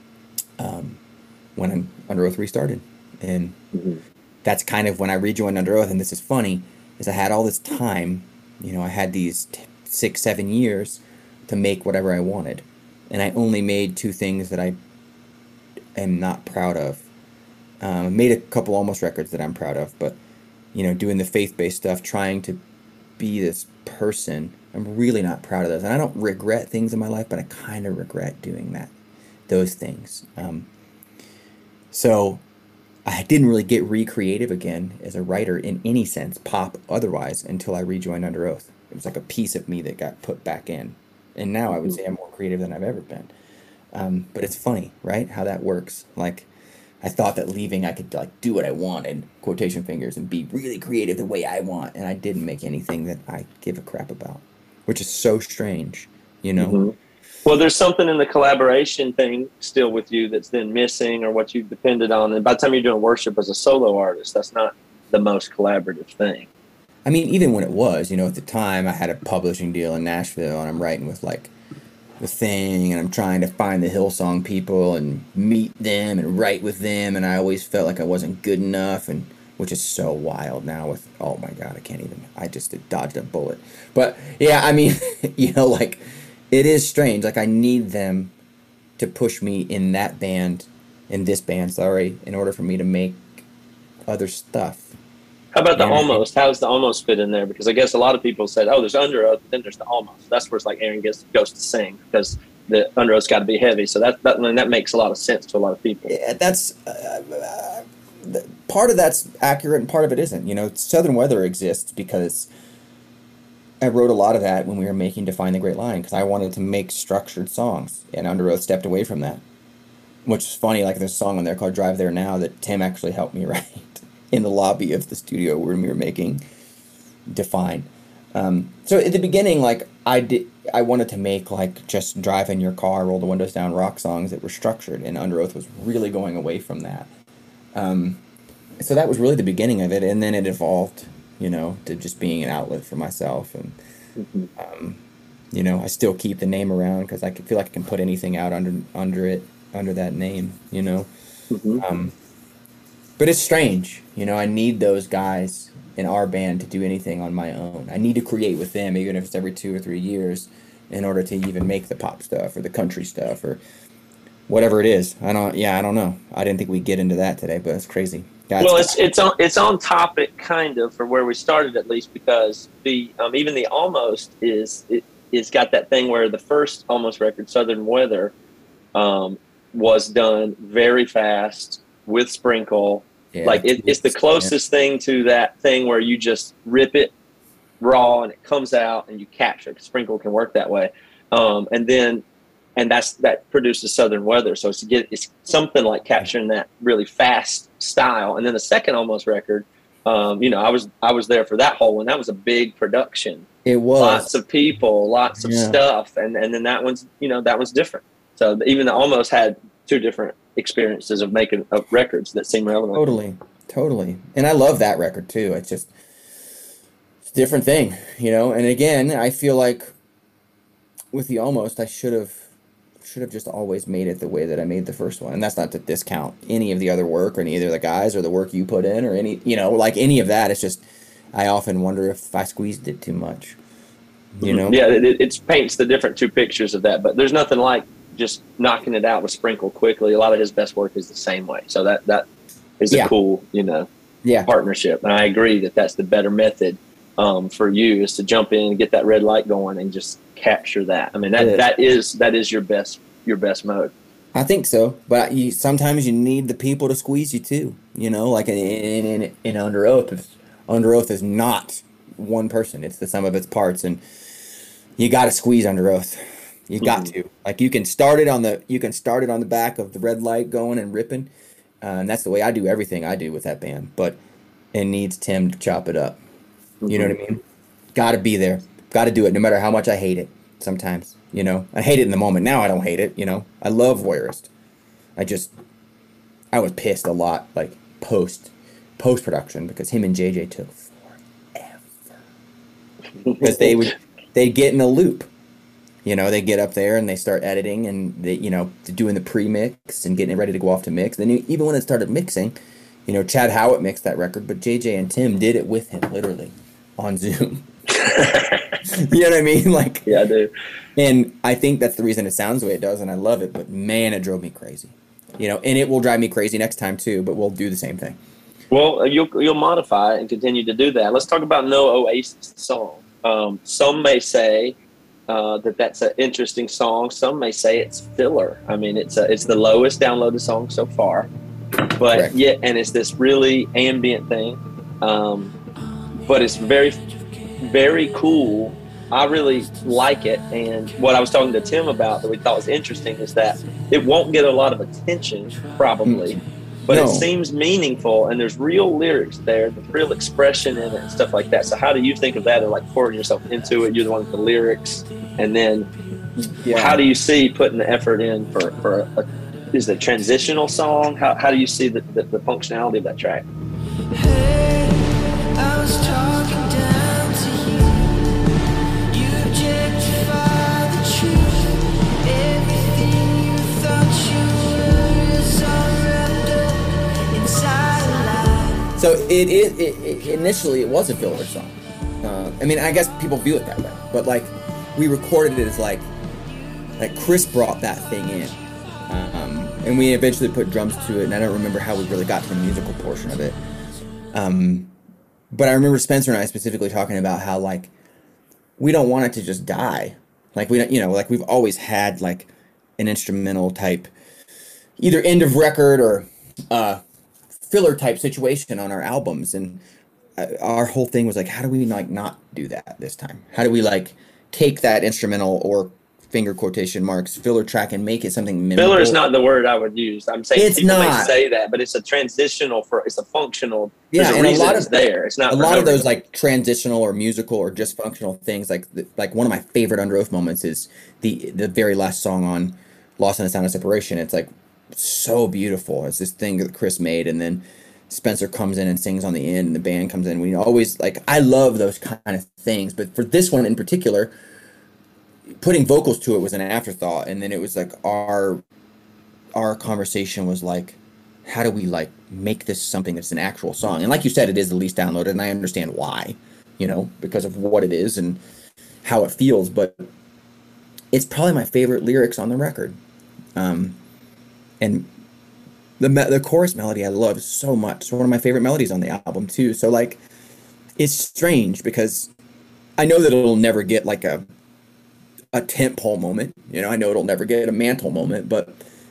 [SPEAKER 2] when Under Oath restarted. And that's kind of when I rejoined Under Oath, and this is funny, is I had all this time, you know, I had these 6-7 years to make whatever I wanted. And I only made two things that I am not proud of. Made a couple almost records that I'm proud of, but doing the faith-based stuff, trying to be this person, I'm really not proud of those. And I don't regret things in my life, but I kind of regret doing those things. So I didn't really get recreative again as a writer in any sense, pop otherwise, until I rejoined Under Oath. It was like a piece of me that got put back in. And now I would say I'm more creative than I've ever been. But it's funny, right? How that works. Like, I thought that leaving I could like do what I wanted, quotation fingers, and be really creative the way I want. And I didn't make anything that I give a crap about, which is so strange,
[SPEAKER 1] Mm-hmm. Well, there's something in the collaboration thing still with you that's then missing, or what you depended on. And by the time you're doing worship as a solo artist, that's not the most collaborative thing.
[SPEAKER 2] I mean, even when it was, at the time I had a publishing deal in Nashville, and I'm writing with like The Thing, and I'm trying to find the Hillsong people and meet them and write with them, and I always felt like I wasn't good enough, and which is so wild now with, oh my God, I just dodged a bullet. But yeah, I mean, like, it is strange. Like, I need them to push me in that band, in this band, in order for me to make other stuff.
[SPEAKER 1] How about the Almost? How does the Almost fit in there? Because I guess a lot of people said, oh, there's Under Oath, but then there's the Almost. That's where it's like Aaron goes to sing, because the Under Oath's got to be heavy. So that makes a lot of sense to a lot of people.
[SPEAKER 2] Yeah, that's part of that's accurate and part of it isn't. Southern Weather exists because I wrote a lot of that when we were making Define the Great Line, because I wanted to make structured songs, and Under Oath stepped away from that. Which is funny, like there's a song on there called Drive There Now that Tim actually helped me write in the lobby of the studio when we were making Define. So at the beginning, like I wanted to make like just drive in your car, roll the windows down rock songs that were structured, and Under Oath was really going away from that. So that was really the beginning of it, and then it evolved, to just being an outlet for myself, and I still keep the name around because I feel like I can put anything out under that name, But it's strange, I need those guys in our band to do anything on my own. I need to create with them, even if it's every 2 or 3 years, in order to even make the pop stuff or the country stuff or whatever it is. I don't know. I didn't think we'd get into that today, but it's crazy.
[SPEAKER 1] Well, it's on topic kind of for where we started, at least, because the even the Almost is got that thing where the first Almost record, Southern Weather, was done very fast with Sprinkle. Yeah, like it's the closest thing to that thing where you just rip it raw and it comes out and you capture it. Sprinkle can work that way, and that produces Southern Weather. So it's something like capturing that really fast style. And then the second Almost record, I was there for that whole one. That was a big production.
[SPEAKER 2] It was
[SPEAKER 1] lots of people, lots of stuff, and then that one's different. So even the Almost had two different experiences of making records that seem relevant.
[SPEAKER 2] Totally. And I love that record too. It's a different thing, And again, I feel like with the Almost, I should have just always made it the way that I made the first one. And that's not to discount any of the other work or any of the other guys or the work you put in or any, like any of that. It's just, I often wonder if I squeezed it too much,
[SPEAKER 1] Yeah, it paints the different two pictures of that, but there's nothing like just knocking it out with Sprinkle quickly. A lot of his best work is the same way. So that is a cool, partnership. And I agree that that's the better method for you, is to jump in and get that red light going and just capture that. I mean, that is your best mode.
[SPEAKER 2] I think so, but sometimes you need the people to squeeze you too. Like in Under Oath. Under Oath is not one person; it's the sum of its parts, and you got to squeeze Under Oath. You got to. Like you can start it on the back of the red light going and ripping, and that's the way I do everything I do with that band. But it needs Tim to chop it up. You know what I mean? Got to be there. Got to do it, no matter how much I hate it. Sometimes, I hate it in the moment. Now I don't hate it. I love Voyeurist. I was pissed a lot, like post production, because him and JJ took forever. Because they'd get in a loop. They get up there and they start editing and they, doing the pre-mix and getting it ready to go off to mix. Then even when it started mixing, Chad Howitt mixed that record, but JJ and Tim did it with him, literally, on Zoom. You know what I mean? Like,
[SPEAKER 1] Yeah, I do.
[SPEAKER 2] and I think that's the reason it sounds the way it does, and I love it. But man, it drove me crazy. You know, and it will drive me crazy next time too. But we'll do the same thing.
[SPEAKER 1] Well, you'll modify it and continue to do that. Let's talk about No Oasis song. Some may say that's an interesting song. Some may say it's filler. I mean, it's the lowest downloaded song so far, but
[SPEAKER 2] Correct.
[SPEAKER 1] yeah, and it's this really ambient thing. But it's very, very cool. I really like it. And what I was talking to Tim about that we thought was interesting is that it won't get a lot of attention, probably, but
[SPEAKER 2] No.
[SPEAKER 1] it seems meaningful, and there's real lyrics there, there's real expression in it and stuff like that. So how do you think of that, and like pouring yourself into it? You're the one with the lyrics, and then how do you see putting the effort in for is it a transitional song? How do you see the functionality of that track?
[SPEAKER 4] Hey, I was talking down to you. You objectify the truth. Everything you thought you were is all wrapped up inside a lie.
[SPEAKER 2] So it initially it was a filler song. I mean, I guess people view it that way, but like we recorded it as like Chris brought that thing in, and we eventually put drums to it. And I don't remember how we really got to the musical portion of it. But I remember Spencer and I specifically talking about how like we don't want it to just die. Like we don't, you know, like we've always had like an instrumental type, either end of record or filler type situation on our albums, and our whole thing was like, how do we like not do that this time? How do we like take that instrumental or finger quotation marks filler track and make it something memorable?
[SPEAKER 1] Filler is not the word I would use. I'm saying
[SPEAKER 2] It's
[SPEAKER 1] people may
[SPEAKER 2] not.
[SPEAKER 1] say that, but it's a transitional it's a functional.
[SPEAKER 2] Yeah,
[SPEAKER 1] There's a
[SPEAKER 2] and a
[SPEAKER 1] reason
[SPEAKER 2] lot
[SPEAKER 1] it's
[SPEAKER 2] of
[SPEAKER 1] there. It's not
[SPEAKER 2] a
[SPEAKER 1] for
[SPEAKER 2] lot
[SPEAKER 1] no
[SPEAKER 2] of those
[SPEAKER 1] reason.
[SPEAKER 2] like transitional or musical or just functional things. Like one of my favorite Under Oath moments is the very last song on Lost in the Sound of Separation. It's like so beautiful. It's this thing that Chris made, and then Spencer comes in and sings on the end, and the band comes in. We always like, I love those kind of things, but for this one in particular, putting vocals to it was an afterthought. And then it was like our conversation was like, how do we like make this something that's an actual song? And like you said, it is the least downloaded, and I understand why, you know, because of what it is and how it feels, but it's probably my favorite lyrics on the record. And the chorus melody I love so much. It's one of my favorite melodies on the album too. So like, it's strange because I know that it'll never get like a tentpole moment. You know, I know it'll never get a mantle moment, but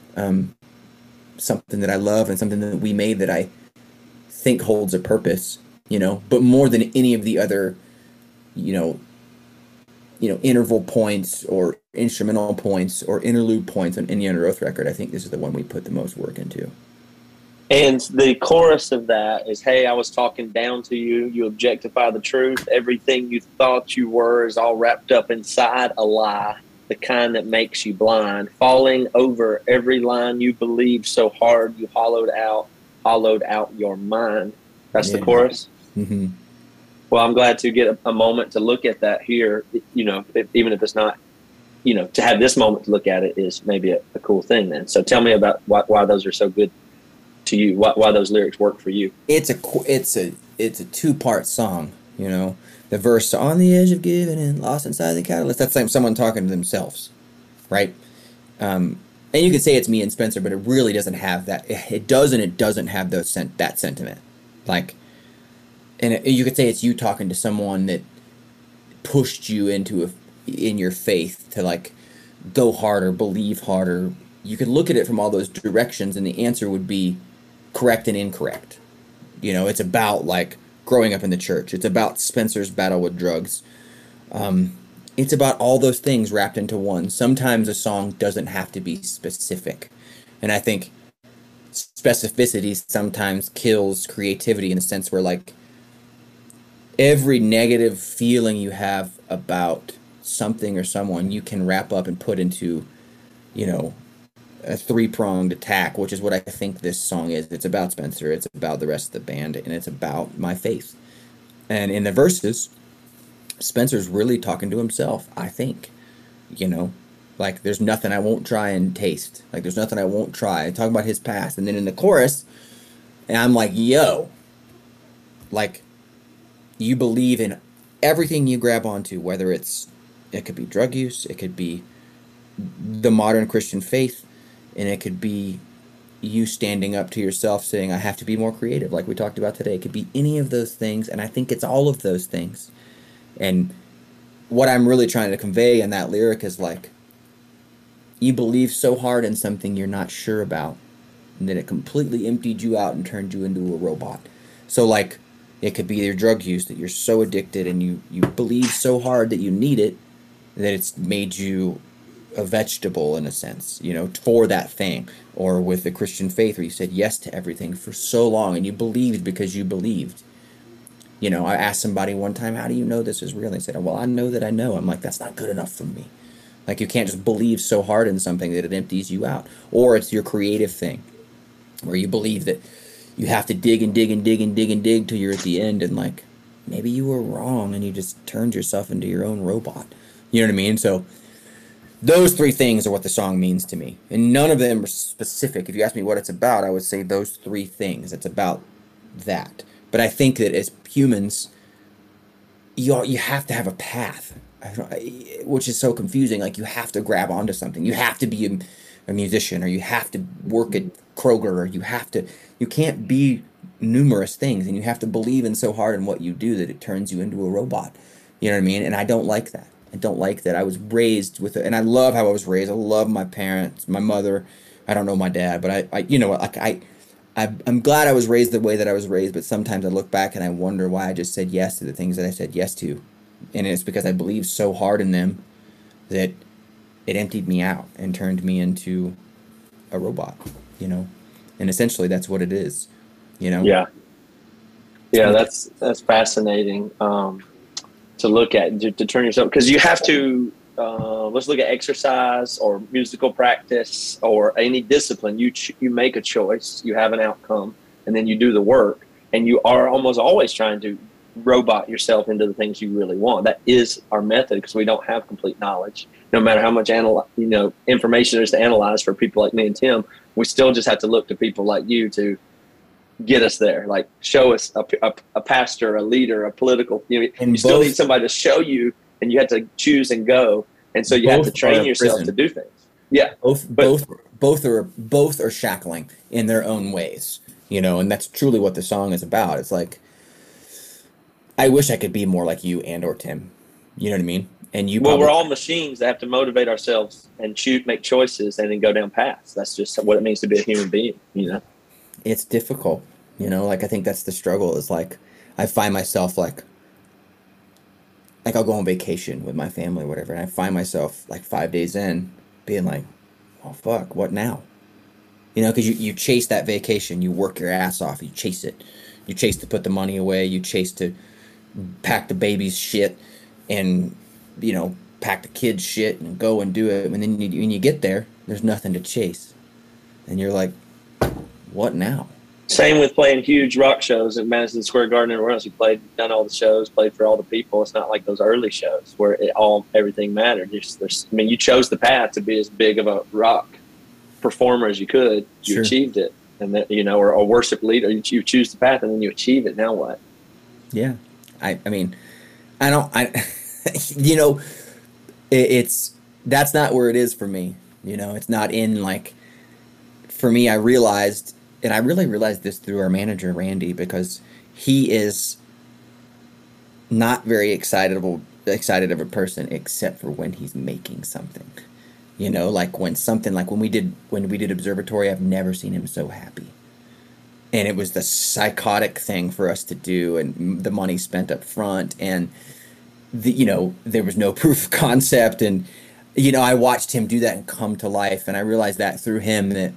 [SPEAKER 2] something that I love and something that we made that I think holds a purpose, you know, but more than any of the other, you know, interval points or instrumental points or interlude points on any Under Oath record, I think this is the one we put the most work into.
[SPEAKER 1] And the chorus of that is, hey, I was talking down to you. You objectify the truth. Everything you thought you were is all wrapped up inside a lie, the kind that makes you blind. Falling over every line you believed so hard you hollowed out your mind. That's the chorus.
[SPEAKER 2] Mm-hmm.
[SPEAKER 1] Well, I'm glad to get a moment to look at that here. You know, even if it's not, you know, to have this moment to look at it is maybe a cool thing then. So tell me about why those are so good to you, why those lyrics work for you.
[SPEAKER 2] It's a 2-part song, you know. The verse, on the edge of giving and lost inside the catalyst, that's like someone talking to themselves, right? And you could say it's me and Spencer, but it really doesn't have that. It doesn't have that sentiment. Like, and you could say it's you talking to someone that pushed you in your faith to like go harder, believe harder. You could look at it from all those directions, and the answer would be correct and incorrect. You know, it's about like growing up in the church. It's about Spencer's battle with drugs. It's about all those things wrapped into one. Sometimes a song doesn't have to be specific. And I think specificity sometimes kills creativity in a sense where like every negative feeling you have about something or someone you can wrap up and put into, you know, a 3-pronged attack, which is what I think this song is. It's about Spencer, it's about the rest of the band, and it's about my faith. And in the verses, Spencer's really talking to himself, I think. You know, like there's nothing I won't try and taste. Like there's nothing I won't try. Talking about his past. And then in the chorus, and I'm like, yo, like you believe in everything you grab onto, whether it could be drug use, it could be the modern Christian faith, and it could be you standing up to yourself saying, I have to be more creative, like we talked about today. It could be any of those things, and I think it's all of those things. And what I'm really trying to convey in that lyric is like, you believe so hard in something you're not sure about, and that it completely emptied you out and turned you into a robot. So like, it could be your drug use, that you're so addicted and you believe so hard that you need it, that it's made you a vegetable in a sense, for that thing. Or with the Christian faith, where you said yes to everything for so long and you believed because you believed. I asked somebody one time, how do you know this is real? And they said, well, I know that I know. I'm like, that's not good enough for me. Like, you can't just believe so hard in something that it empties you out. Or it's your creative thing, where you believe that you have to dig and dig and dig and dig and dig till you're at the end, and like, maybe you were wrong and you just turned yourself into your own robot. You know what I mean? So those three things are what the song means to me. And none of them are specific. If you ask me what it's about, I would say those three things. It's about that. But I think that as humans, you have to have a path, which is so confusing. Like, you have to grab onto something. You have to be a musician, or you have to work at Kroger, or you can't be numerous things, and you have to believe in so hard in what you do that it turns you into a robot. You know what I mean? And I don't like that. I don't like that. I was raised with it, and I love how I was raised. I love my parents, my mother. I don't know my dad, but I'm glad I was raised the way that I was raised, but sometimes I look back and I wonder why I just said yes to the things that I said yes to. And it's because I believed so hard in them that it emptied me out and turned me into a robot, And essentially that's what it is,
[SPEAKER 1] Yeah. Yeah, that's fascinating to look at, to turn yourself, because you have to, let's look at exercise or musical practice or any discipline. You make a choice, you have an outcome, and then you do the work, and you are almost always trying to robot yourself into the things you really want. That is our method, because we don't have complete knowledge. No matter how much information there is to analyze for people like me and Tim, we still just have to look to people like you to get us there. Like, show us a pastor, a leader, a political. You still need somebody to show you, and you have to choose and go. And so you have to train yourself to do things. Yeah,
[SPEAKER 2] both are shackling in their own ways. And that's truly what the song is about. It's like, I wish I could be more like you and or Tim. You know what I mean? And
[SPEAKER 1] we're all machines that have to motivate ourselves and make choices and then go down paths. That's just what it means to be a human being.
[SPEAKER 2] It's difficult. Like, I think that's the struggle, is like, I find myself like I'll go on vacation with my family or whatever, and I find myself like 5 days in being like, oh fuck, what now? Because you chase that vacation, you work your ass off, you chase it. You chase to put the money away, you chase to pack the baby's shit and, pack the kids' shit and go and do it. And then when you get there, there's nothing to chase. And you're like, what now?
[SPEAKER 1] Same with playing huge rock shows at Madison Square Garden and everywhere else. You done all the shows, played for all the people. It's not like those early shows where everything mattered. You chose the path to be as big of a rock performer as you could. You achieved it. And that, or a worship leader, you choose the path and then you achieve it. Now what?
[SPEAKER 2] Yeah. That's not where it is for me. It's not in, like, for me, I realized, and I really realized this through our manager, Randy, because he is not very excited of a person except for when he's making something. Like when we did Observatory, I've never seen him so happy. And it was the psychotic thing for us to do, and the money spent up front, and there was no proof of concept, and I watched him do that and come to life, and I realized that through him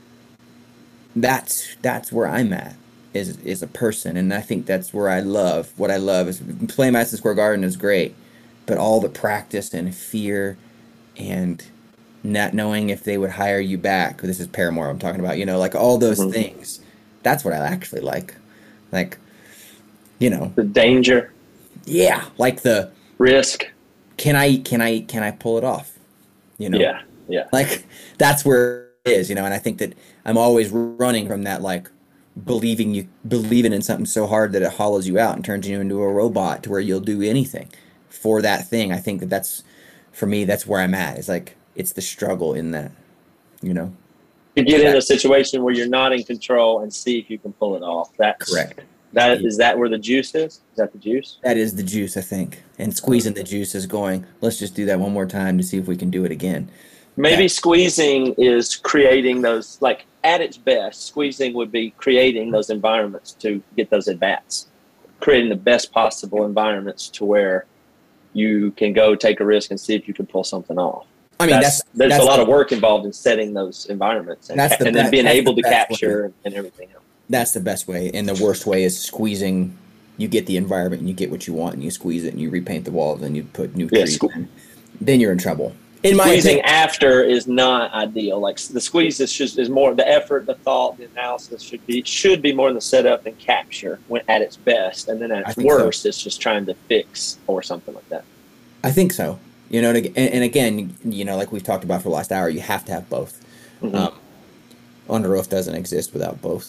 [SPEAKER 2] that's where I'm at is a person, and I think that's where what I love is playing Madison Square Garden is great, but all the practice and fear and not knowing if they would hire you back. This is Paramore I'm talking about, like all those things. That's what I actually like. Like,
[SPEAKER 1] the danger.
[SPEAKER 2] Yeah, like the
[SPEAKER 1] risk.
[SPEAKER 2] Can I pull it off?
[SPEAKER 1] Yeah.
[SPEAKER 2] Like, that's where it is, and I think that I'm always running from that, like, believing in something so hard that it hollows you out and turns you into a robot to where you'll do anything for that thing. I think that's for me, that's where I'm at. It's like it's the struggle in that, you know.
[SPEAKER 1] To get in a situation where you're not in control and see if you can pull it off. That's
[SPEAKER 2] Correct.
[SPEAKER 1] Is that where the juice is? Is that the juice?
[SPEAKER 2] That is the juice, I think. And squeezing the juice is going, let's just do that one more time to see if we can do it again.
[SPEAKER 1] Maybe squeezing is creating those, like at its best, squeezing would be creating those environments to get those at bats, creating the best possible environments to where you can go take a risk and see if you can pull something off.
[SPEAKER 2] I mean,
[SPEAKER 1] there's a lot of work involved in setting those environments and then being able to capture and everything else.
[SPEAKER 2] That's the best way. And the worst way is squeezing. You get the environment and you get what you want and you squeeze it and you repaint the walls and you put new trees in. Then you're in trouble. In my
[SPEAKER 1] squeezing
[SPEAKER 2] opinion,
[SPEAKER 1] after is not ideal. Like the squeeze is more the effort, the thought, the analysis should be more in the setup and capture when at its best, and then at its worst, it's just trying to fix or something like that.
[SPEAKER 2] I think so. You know, and again, you know, like we've talked about for the last hour, you have to have both.
[SPEAKER 1] Mm-hmm.
[SPEAKER 2] Under Oath doesn't exist without both.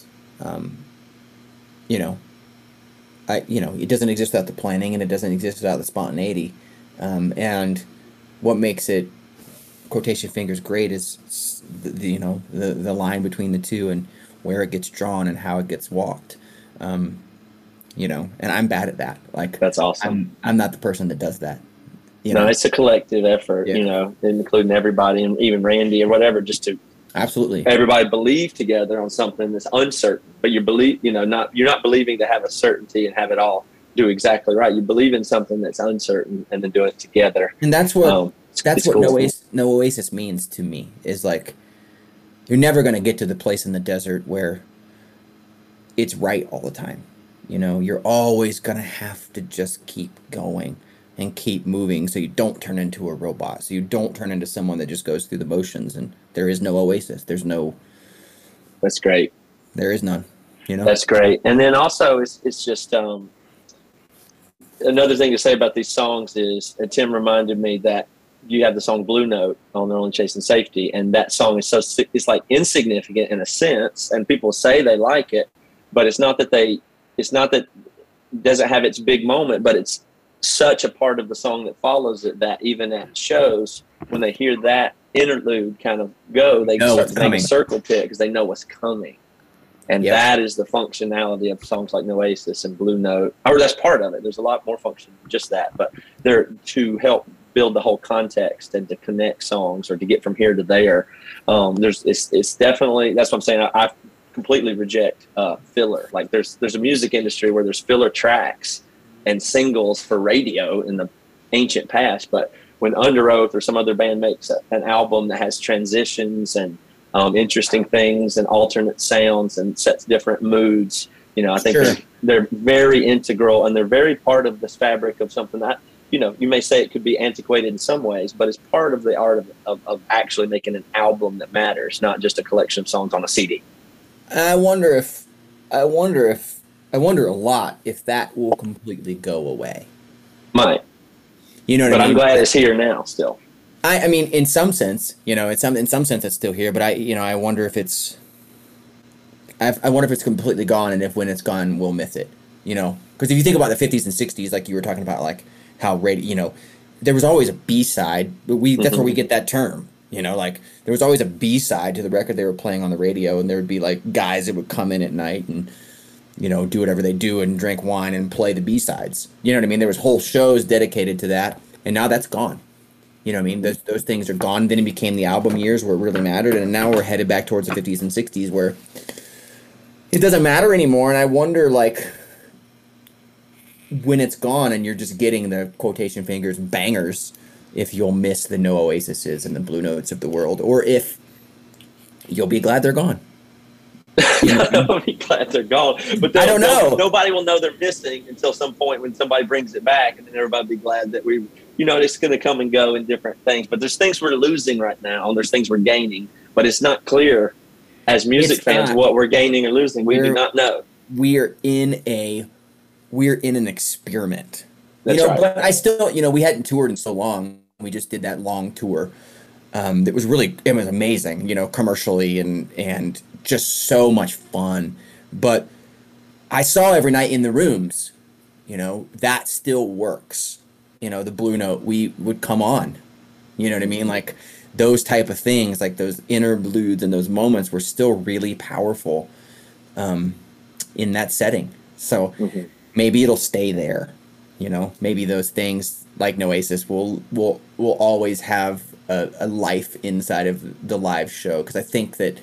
[SPEAKER 2] You know, it doesn't exist without the planning, and it doesn't exist without the spontaneity. And what makes it Quotation Fingers great is the line between the two and where it gets drawn and how it gets walked. You know, and I'm bad at that. Like
[SPEAKER 1] that's awesome.
[SPEAKER 2] I'm not the person that does that.
[SPEAKER 1] No, it's a collective effort. You know, including everybody and even Randy or whatever, just to
[SPEAKER 2] absolutely
[SPEAKER 1] everybody believe together on something that's uncertain. But you're not believing to have a certainty and have it all do exactly right. You believe in something that's uncertain and then do it together.
[SPEAKER 2] And that's what
[SPEAKER 1] cool.
[SPEAKER 2] No Oasis means to me, is like you're never going to get to the place in the desert where it's right all the time. You know, you're always going to have to just keep going and keep moving so you don't turn into a robot, so you don't turn into someone that just goes through the motions. And there is no Oasis. There's no...
[SPEAKER 1] That's great.
[SPEAKER 2] There is none. You know? That's
[SPEAKER 1] great. And then also it's just... another thing to say about these songs is, and Tim reminded me that you have the song Blue Note on They're Only Chasing Safety, and that song is it's like insignificant in a sense, and people say they like it, but it's not that it doesn't have its big moment, but it's such a part of the song that follows it that even at shows, when they hear that interlude kind of go, they start to make a circle pit because they know what's coming. And that is the functionality of songs like Oasis and Blue Note. Or that's part of it. There's a lot more function than just that. But they're to help build the whole context and to connect songs or to get from here to there. It's definitely, that's what I'm saying. I completely reject filler. Like there's a music industry where there's filler tracks and singles for radio in the ancient past. But when Under Oath or some other band makes an album that has transitions and interesting things and alternate sounds and sets different moods, you know, I think they're very integral and they're very part of this fabric of something that, you know, you may say it could be antiquated in some ways, but it's part of the art of actually making an album that matters, not just a collection of songs on a CD.
[SPEAKER 2] I wonder a lot if that will completely go away.
[SPEAKER 1] Might.
[SPEAKER 2] You know what I mean?
[SPEAKER 1] But I'm glad it's here now still.
[SPEAKER 2] I mean, in some sense, you know, in some sense it's still here, but I wonder if it's completely gone, and if when it's gone, we'll miss it, you know? Because if you think about the 50s and 60s, like you were talking about, like how radio, you know, there was always a B-side, but that's where we get that term, you know, like there was always a B-side to the record they were playing on the radio, and there would be like guys that would come in at night and, you know, do whatever they do and drink wine and play the B-sides. You know what I mean? There was whole shows dedicated to that, and now that's gone. You know what I mean? Those things are gone. Then it became the album years where it really mattered, and now we're headed back towards the 50s and 60s where it doesn't matter anymore. And I wonder, like, when it's gone and you're just getting the Quotation Fingers bangers, if you'll miss the No Oasises and the Blue Notes of the world, or if you'll be glad they're gone.
[SPEAKER 1] I'll be glad they're gone. But
[SPEAKER 2] I don't know.
[SPEAKER 1] Nobody will know they're missing until some point when somebody brings it back, and then everybody will be glad that we, you know, it's going to come and go in different things. But there's things we're losing right now, and there's things we're gaining. But it's not clear as music fans what we're gaining or losing. We do not know. We're in
[SPEAKER 2] an experiment.
[SPEAKER 1] That's right.
[SPEAKER 2] But I still, you know, we hadn't toured in so long. We just did that long tour. It was amazing, you know, commercially and just so much fun. But I saw every night in the rooms, that still works. The Blue Note, we would come on. You know what I mean? Like those type of things, like those interludes and those moments were still really powerful in that setting. So maybe it'll stay there. Maybe those things like Noasis will always have a life inside of the live show, because I think that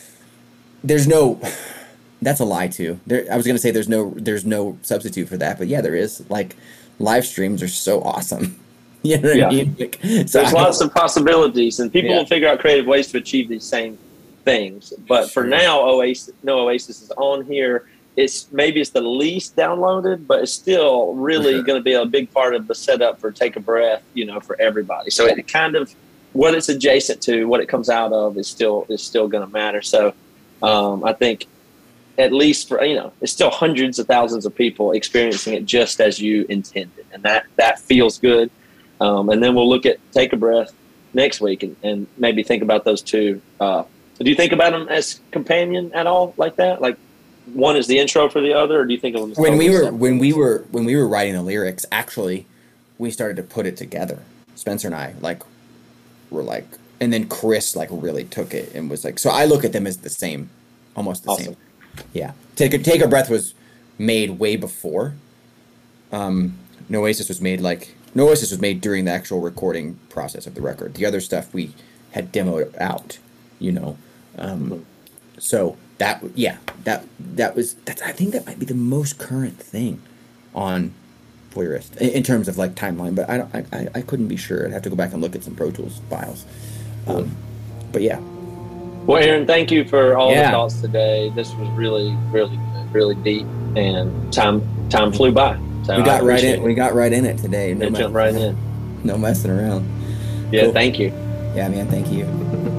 [SPEAKER 2] that's a lie too. I was gonna say there's no substitute for that, but yeah, there is. Like live streams are so awesome. You know what I mean? Like, so
[SPEAKER 1] there's lots of possibilities, and people will figure out creative ways to achieve these same things. But for now, Oasis is on here. It's the least downloaded, but it's still really going to be a big part of the setup for Take a Breath, for everybody. So it kind of, what it's adjacent to, what it comes out of is still going to matter. So I think at least for, it's still hundreds of thousands of people experiencing it just as you intended. And that feels good. And then we'll look at Take a Breath next week and maybe think about those two. Do you think about them as companion at all, like that? Like one is the intro for the other, or do you think of them as
[SPEAKER 2] when we were writing the lyrics? Actually, we started to put it together. Spencer and I were like, and then Chris really took it and was like. So I look at them as the same, almost the same. Yeah, Take a Breath was made way before. Noasis was made during the actual recording process of the record. The other stuff we had demoed out, so that was I think that might be the most current thing on Voyeurist in terms of timeline, but I couldn't be sure. I'd have to go back and look at some Pro Tools files. But yeah.
[SPEAKER 1] Well, Aaron, thank you for all the thoughts today. This was really, really good, really deep, and time flew by. So
[SPEAKER 2] we got right in it today.
[SPEAKER 1] Jumped right in.
[SPEAKER 2] No messing around.
[SPEAKER 1] Yeah,
[SPEAKER 2] cool.
[SPEAKER 1] Thank you.
[SPEAKER 2] Yeah, man, thank you.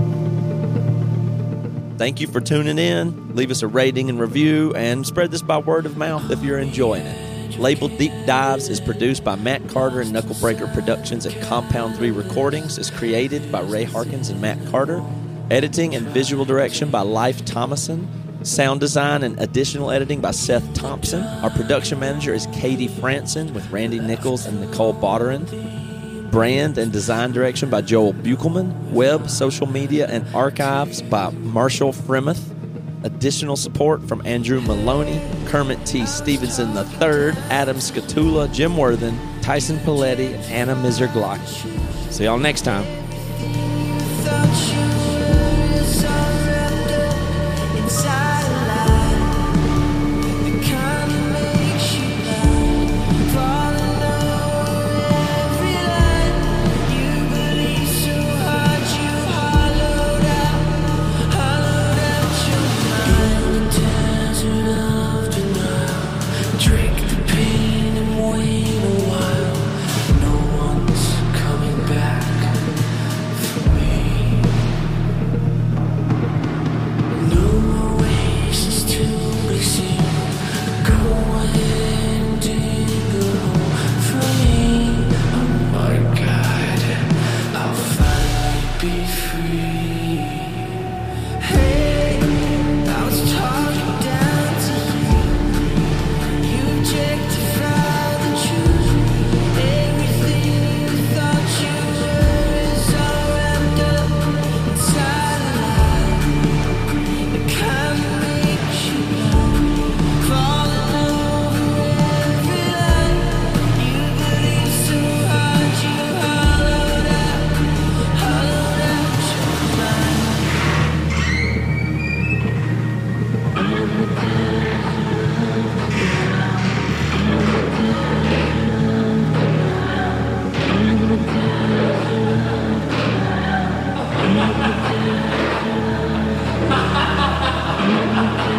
[SPEAKER 3] Thank you for tuning in. Leave us a rating and review, and spread this by word of mouth if you're enjoying it. Labeled Deep Dives is produced by Matt Carter and Knucklebreaker Productions at Compound 3 Recordings. Is created by Ray Harkins and Matt Carter. Editing and visual direction by Leif Thomason. Sound design and additional editing by Seth Thompson. Our production manager is Katie Franson with Randy Nichols and Nicole Botterin. Brand and design direction by Joel Buchelman. Web, social media, and archives by Marshall Fremuth. Additional support from Andrew Maloney, Kermit T. Stevenson III, Adam Scatula, Jim Worthen, Tyson Paletti, and Anna Miser-Glock. See y'all next time.
[SPEAKER 5] Ha ha ha ha!